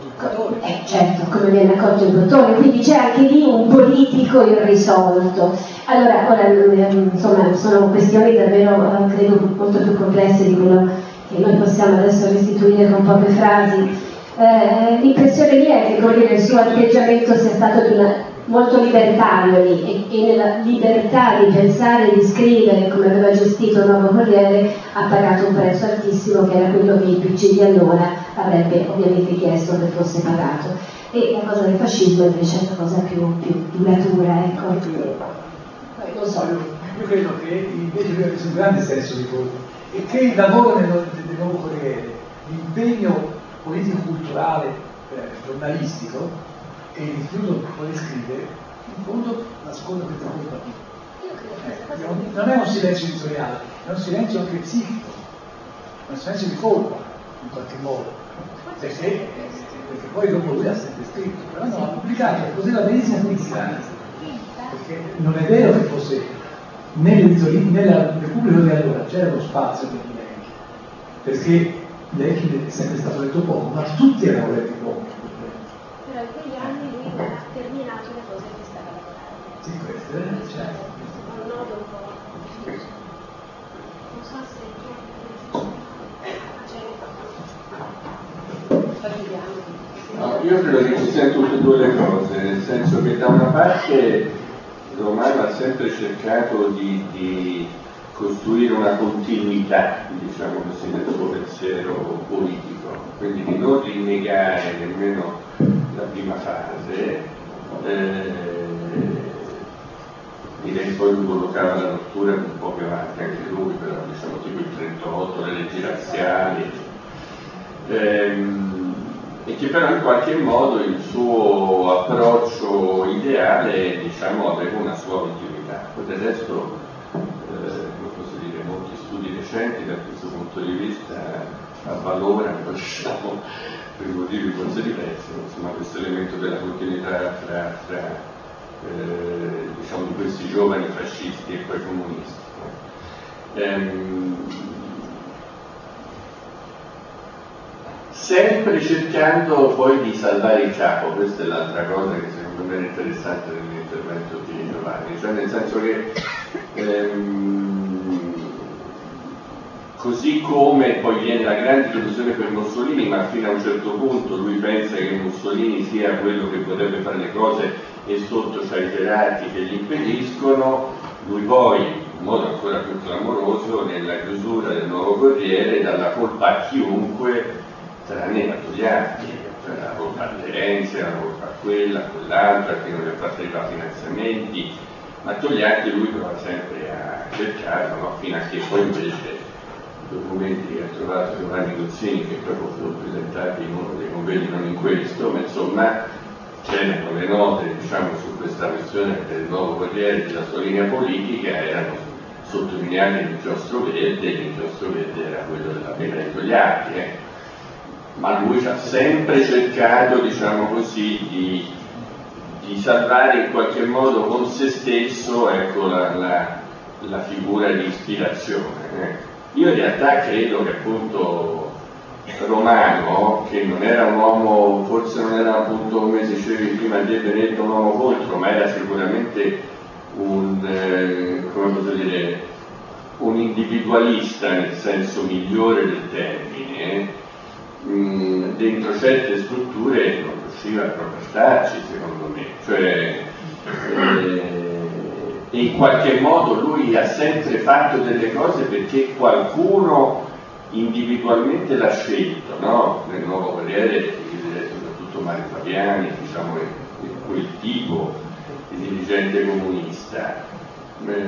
eh, certo, come viene accolto il bottone, quindi c'è anche lì un politico irrisolto. Allora, ora, insomma, sono questioni davvero, credo, molto più complesse di quello che noi possiamo adesso restituire con poche frasi. Eh, l'impressione mia è che, come dire, il suo atteggiamento sia stato di una, molto libertario lì, e, e nella libertà di pensare e di scrivere come aveva gestito il Nuovo Corriere ha pagato un prezzo altissimo, che era quello che il P C di allora avrebbe ovviamente chiesto che fosse pagato. e la cosa del fascismo invece è una cosa più, più duratura, ecco. Non so. Io credo che invece lui avesse un grande senso di colpa e che il lavoro del, del nuovo Corriere, l'impegno politico-culturale, eh, giornalistico e il rifiuto di poter scrivere, in fondo nasconde questa colpa qui. Eh, non è un silenzio editoriale, è un silenzio anche psichico, è un silenzio di colpa, in qualche modo, perché, perché poi dopo lui ha sempre scritto, però non ha pubblicato, così la medicina cristiana, perché non è vero che fosse nella Repubblica di allora c'era lo spazio per Bilecki, perché Bilecki è sempre stato letto poco, ma tutti erano letti poco. Però in quegli anni lui non ha terminato le cose che stava lavorando. Sì, questo è certo. Un nodo un po'. Non so se no, io credo che ci siano tutte e due le cose, nel senso che da una parte Romano ha sempre cercato di, di costruire una continuità, diciamo così, nel suo pensiero politico, quindi di non rinnegare nemmeno la prima fase, eh, direi poi lui collocava la rottura un po' più avanti anche lui, però diciamo tipo il trentotto, le leggi razziali, ehm, e che però in qualche modo il suo approccio ideale, diciamo, aveva una sua continuità. Poi del resto, eh, come posso dire, molti studi recenti da questo punto di vista avvalorano, diciamo, per motivi forse diversi, insomma, questo elemento della continuità tra, tra eh, diciamo, di questi giovani fascisti e poi comunisti. Ehm, sempre cercando poi di salvare il capo, questa è l'altra cosa che secondo me è interessante nell'intervento di Giovanni, cioè nel senso che ehm, così come poi viene la grande delusione per Mussolini, ma fino a un certo punto lui pensa che Mussolini sia quello che potrebbe fare le cose e sotto c'ha i gerarchi che gli impediscono, lui poi, in modo ancora più clamoroso, nella chiusura del Nuovo Corriere, dà la colpa a chiunque tranne a Togliatti, cioè la colpa a Terenzi, la colpa a quella, a quell'altra, che non gli ha fatto arrivare finanziamenti, ma Togliatti lui prova sempre a cercarlo, no? Fino a che poi invece i documenti che ha trovato Giovanni Gozzini, che poi furono presentati in uno dei convegni, non in questo, ma insomma c'erano le note, diciamo, su questa questione del Nuovo Corriere, della sua linea politica, erano sottolineati l'inchiostro verde, l'inchiostro verde era quello della pena di Togliatti, eh. Ma lui ha sempre cercato, diciamo così, di, di salvare in qualche modo con se stesso, ecco, la, la, la figura di ispirazione. Eh. Io in realtà credo che appunto Romano, che non era un uomo, forse non era appunto, come dicevi prima di Benedetto, un uomo contro, ma era sicuramente un, eh, come posso dire, un individualista nel senso migliore del termine, eh. Mh, dentro certe strutture non riusciva proprio a starci, secondo me, cioè eh, e in qualche modo lui ha sempre fatto delle cose perché qualcuno individualmente l'ha scelto, no? Nel Nuovo Corriere, soprattutto Mario Fabiani, diciamo, è quel tipo di dirigente comunista. Eh,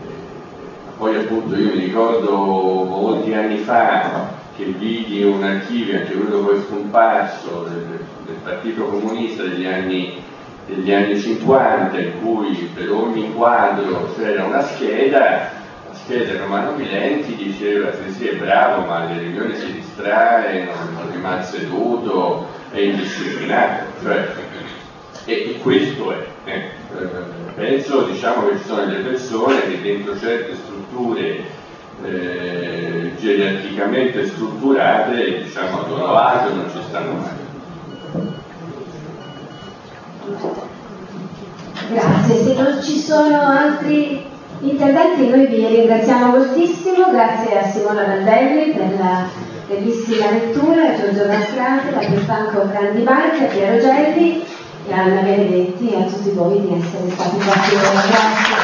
poi appunto io mi ricordo molti anni fa che vidi un archivio, anche quello poi scomparso, del, del Partito Comunista degli anni, degli anni cinquanta, in cui per ogni quadro c'era una scheda, la scheda Romano Milenti diceva sì sì è bravo ma alle riunioni si distrae, non, non rimane seduto, è indisciplinato, cioè, e, e questo è, eh, penso diciamo che ci sono delle persone che dentro certe strutture Eh, gerarchicamente strutturate, diciamo, a loro agio non ci stanno mai. Grazie, se non ci sono altri interventi noi vi ringraziamo moltissimo, grazie a Simona Randelli per la bellissima lettura, a Giorgio Mastrate, a Pierfranco Brandibarchi, a Piero Gelli e a Anna Benedetti e a tutti voi di essere stati qua. Grazie.